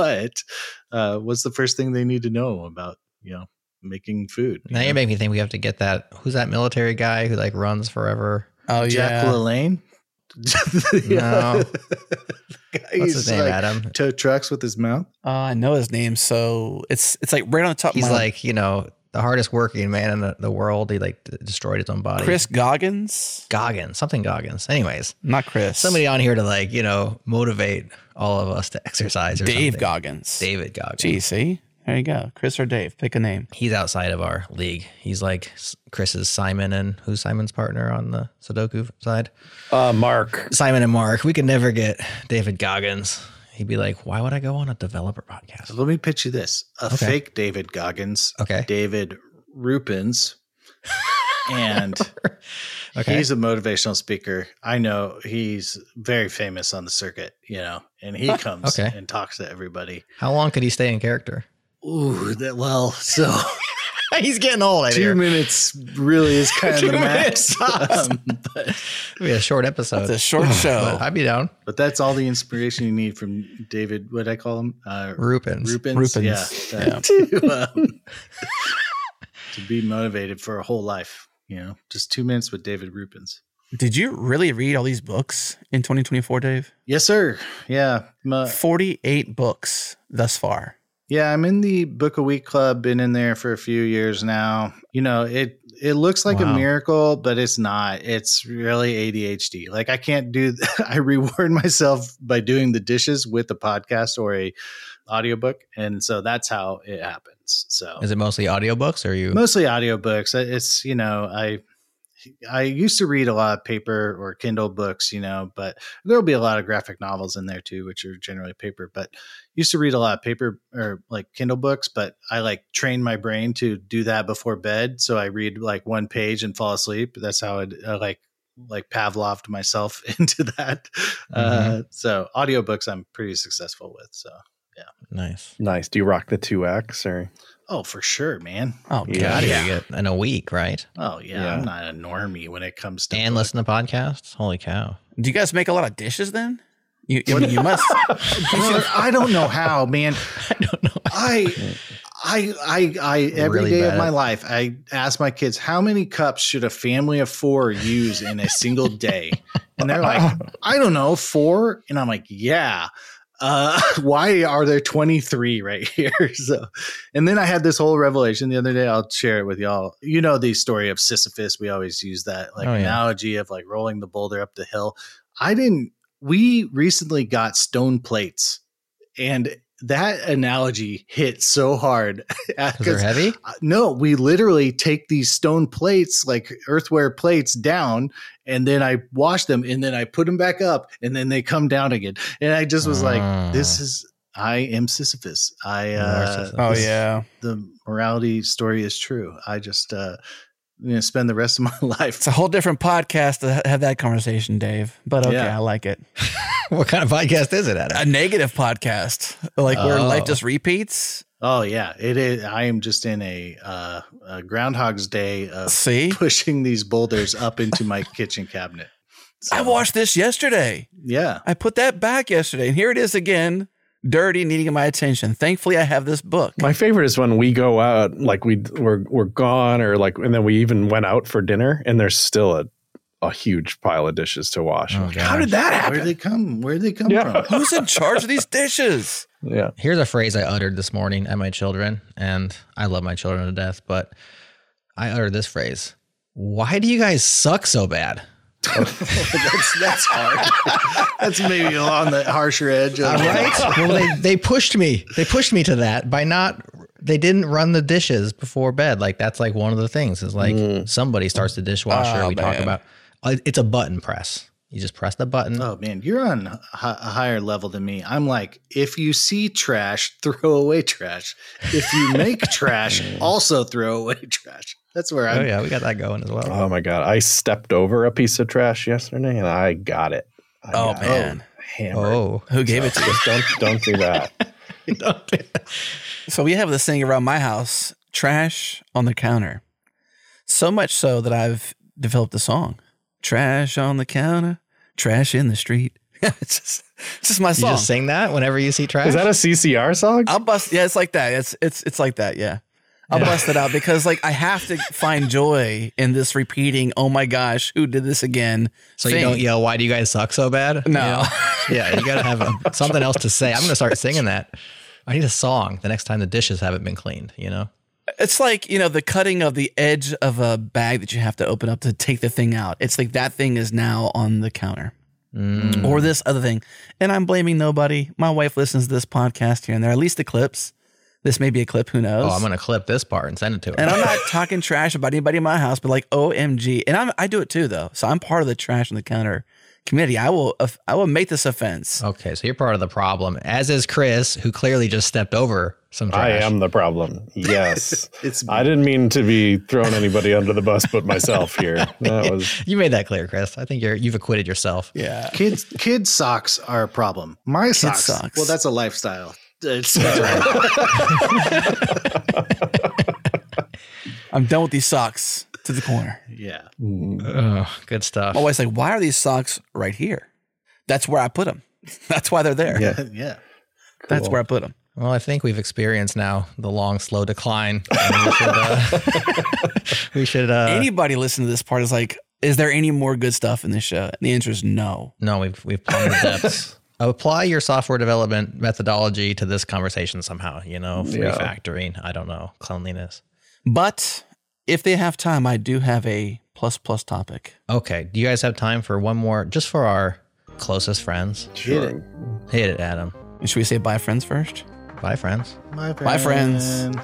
what's the first thing they need to know about, making food? Now you make me think we have to get who's that military guy who like runs forever? Oh, Jack LaLanne? No. What's his name, like, Adam? Tow trucks with his mouth. I know his name, so it's like right on the top. He's like the hardest working man in the world. He like destroyed his own body. Chris Goggins. Anyways, not Chris. Somebody on here to like motivate all of us to exercise. Or Dave something. Goggins. David Goggins. Gee, see. There you go. Chris or Dave. Pick a name. He's outside of our league. He's like Chris's Simon, and who's Simon's partner on the Sudoku side? Mark. Simon and Mark. We could never get David Goggins. He'd be like, why would I go on a developer podcast? So let me pitch you this. Fake David Goggins. Okay. David Rupins. And he's a motivational speaker. I know he's very famous on the circuit, and he comes and talks to everybody. How long could he stay in character? Ooh, so he's getting old. 2 minutes really is kind of the max. But it'll be a short episode. It's a short show. I'd be down. But that's all the inspiration you need from David. What did I call him? Rupins. Yeah. To be motivated for a whole life. Just 2 minutes with David Rupins. Did you really read all these books in 2024, Dave? Yes, sir. Yeah. 48 books thus far. Yeah, I'm in the Book a Week Club. Been in there for a few years now. It looks like a miracle, but it's not. It's really ADHD. Like I can't do. I reward myself by doing the dishes with a podcast or a audiobook, and so that's how it happens. So is it mostly audiobooks, or are you mostly audiobooks? It's I used to read a lot of paper or Kindle books, but there'll be a lot of graphic novels in there too, which are generally paper, but used to read a lot of paper or like Kindle books, but I like trained my brain to do that before bed. So I read like one page and fall asleep. That's how I like Pavloved myself into that. Mm-hmm. So audiobooks I'm pretty successful with. So yeah. Nice. Do you rock the 2X or? Oh, for sure, man. Oh, God. Yeah. In a week, right? Oh, yeah. I'm not a normie when it comes to. And listen to podcasts? Holy cow. Do you guys make a lot of dishes then? You must. I don't know how, man. I don't know. I every really day of my life, I ask my kids, how many cups should a family of 4 use in a single day? And they're like, I don't know, 4. And I'm like, yeah. Why are there 23 right here? So, and then I had this whole revelation the other day. I'll share it with y'all. The story of Sisyphus. We always use that analogy of like rolling the boulder up the hill. We recently got stone plates, and that analogy hit so hard. Because they're heavy? No, we literally take these stone plates, like earthware plates, down, and then I wash them, and then I put them back up, and then they come down again. And I just was like, I am Sisyphus. The morality story is true. I just, spend the rest of my life. It's a whole different podcast to have that conversation, Dave. But okay, I like it. What kind of podcast is it, Adam? A negative podcast, like where life just repeats. Oh yeah, it is. I am just in a Groundhog's Day of pushing these boulders up into my kitchen cabinet. So, I washed this yesterday. Yeah, I put that back yesterday, and here it is again. Dirty, needing my attention. Thankfully, I have this book. My favorite is when we go out, like we're gone, or like, and then we even went out for dinner, and there's still a huge pile of dishes to wash. Oh, how did that happen? Where'd they come from? Who's in charge of these dishes? Yeah. Here's a phrase I uttered this morning at my children, and I love my children to death, but I uttered this phrase. Why do you guys suck so bad? That's hard. That's maybe on the harsher edge. Right? Well, they pushed me. They pushed me to that by they didn't run the dishes before bed. Like, that's like one of the things is like somebody starts the dishwasher. We talk about, it's a button press. You just press the button. Oh man, you're on a higher level than me. I'm like, if you see trash, throw away trash. If you make trash, also throw away trash. That's where I'm. Oh yeah, we got that going as well. Oh my God. I stepped over a piece of trash yesterday and I got it. Man. Hammered. Oh, who gave it to you? Don't do that. So we have this thing around my house, trash on the counter. So much so that I've developed a song. Trash on the counter, trash in the street. it's just my song. You just sing that whenever you see trash? Is that a CCR song? I'll bust. Yeah, it's like that. It's like that. Yeah. I'll bust it out because like I have to find joy in this repeating, oh my gosh, who did this again? So you don't yell, why do you guys suck so bad? No. Yeah, you got to have something else to say. I'm going to start singing that. I need a song the next time the dishes haven't been cleaned, you know? It's like, the cutting of the edge of a bag that you have to open up to take the thing out. It's like that thing is now on the counter. Or this other thing. And I'm blaming nobody. My wife listens to this podcast here and there, at least the clips. This may be a clip, who knows? Oh, I'm going to clip this part and send it to her. And I'm not talking trash about anybody in my house, but like OMG. And I do it too, though. So I'm part of the trash on the counter committee. I will make this offense. Okay, so you're part of the problem, as is Chris, who clearly just stepped over some trash. I am the problem. Yes. I didn't mean to be throwing anybody under the bus but myself here. You made that clear, Chris. I think you've acquitted yourself. Yeah. Kids socks are a problem. My socks. Well, that's a lifestyle. I'm done with these socks. To the corner. Yeah. Oh, good stuff. My wife's like, why are these socks right here? That's where I put them. That's why they're there. Yeah. Cool. That's where I put them. Well, I think we've experienced now the long, slow decline. We should. Anybody listening to this part is like, is there any more good stuff in this show? And the answer is no. No, we've plumbed the depths. Apply your software development methodology to this conversation somehow. Refactoring. I don't know, cleanliness. But if they have time, I do have a plus topic. Okay. Do you guys have time for one more, just for our closest friends? Sure. Hit it, Adam. And should we say bye, friends, first? Bye, friends. Bye, friends.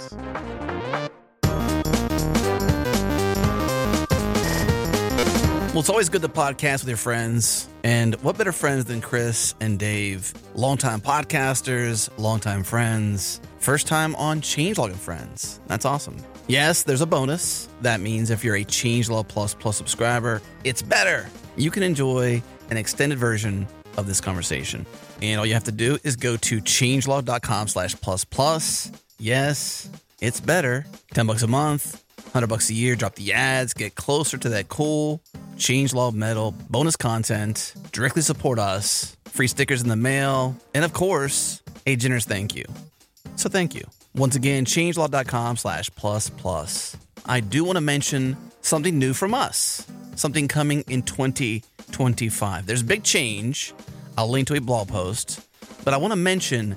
Well, it's always good to podcast with your friends. And what better friends than Chris and Dave? Longtime podcasters, longtime friends. First time on Changelog and Friends. That's awesome. Yes, there's a bonus. That means if you're a Changelog Plus subscriber, it's better. You can enjoy an extended version of this conversation. And all you have to do is go to changelog.com/plus+. Yes, it's better. $10 a month, $100 a year. Drop the ads, get closer to that cool Changelog metal, bonus content, directly support us, free stickers in the mail, and of course, a generous thank you. So thank you. Once again, changelog.com/plus+. I do want to mention something new from us, something coming in 2025. There's a big change. I'll link to a blog post, but I want to mention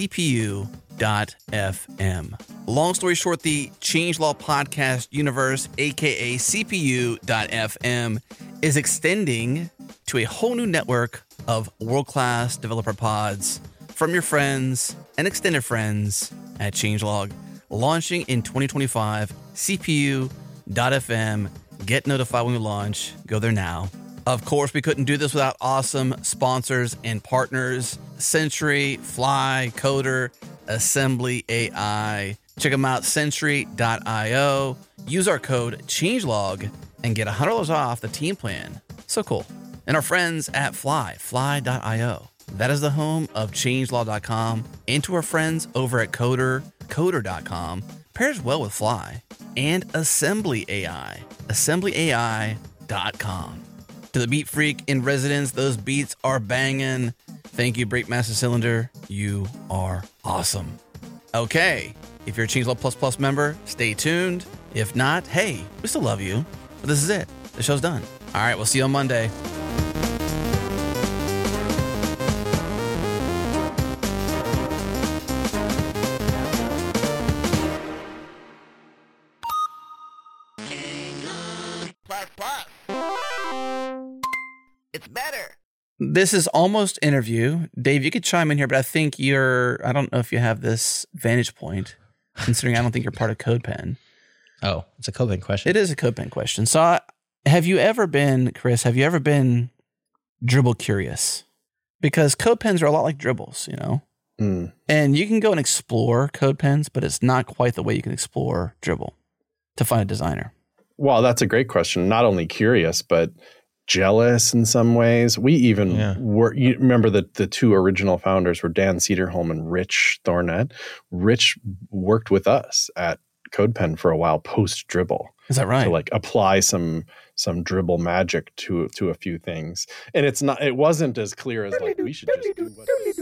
CPU.fm. Long story short, the Changelog podcast universe, aka CPU.fm, is extending to a whole new network of world-class developer pods from your friends and extended friends at Changelog. Launching in 2025, CPU.fm. Get notified when we launch. Go there now. Of course, we couldn't do this without awesome sponsors and partners. Sentry, Fly, Coder, Assembly AI. Check them out, Sentry.io. Use our code CHANGELOG and get $100 off the team plan. So cool. And our friends at Fly.io. That is the home of Changelog.com. And to our friends over at Coder.com. Pairs well with Fly. And Assembly AI. AssemblyAI.com. To the beat freak in residence, those beats are banging. Thank you, Breakmaster Cylinder. You are awesome. Okay, if you're a Changelog Plus member, stay tuned. If not, hey, we still love you. But this is it. the show's done. All right, we'll see you on Monday. It's better. This is almost interview. Dave, you could chime in here, but I think I don't know if you have this vantage point, considering I don't think you're part of CodePen. Oh, it's a CodePen question. It is a CodePen question. So have you ever been dribble curious? Because CodePens are a lot like dribbles, you know? Mm. And you can go and explore CodePens, but it's not quite the way you can explore dribble to find a designer. Well, that's a great question. Not only curious, but jealous in some ways. We even were, you remember that the two original founders were Dan Cederholm and Rich Thornett. Rich worked with us at CodePen for a while post dribble. Is that right? To like apply some dribble magic to a few things. And it wasn't as clear as like we should just do what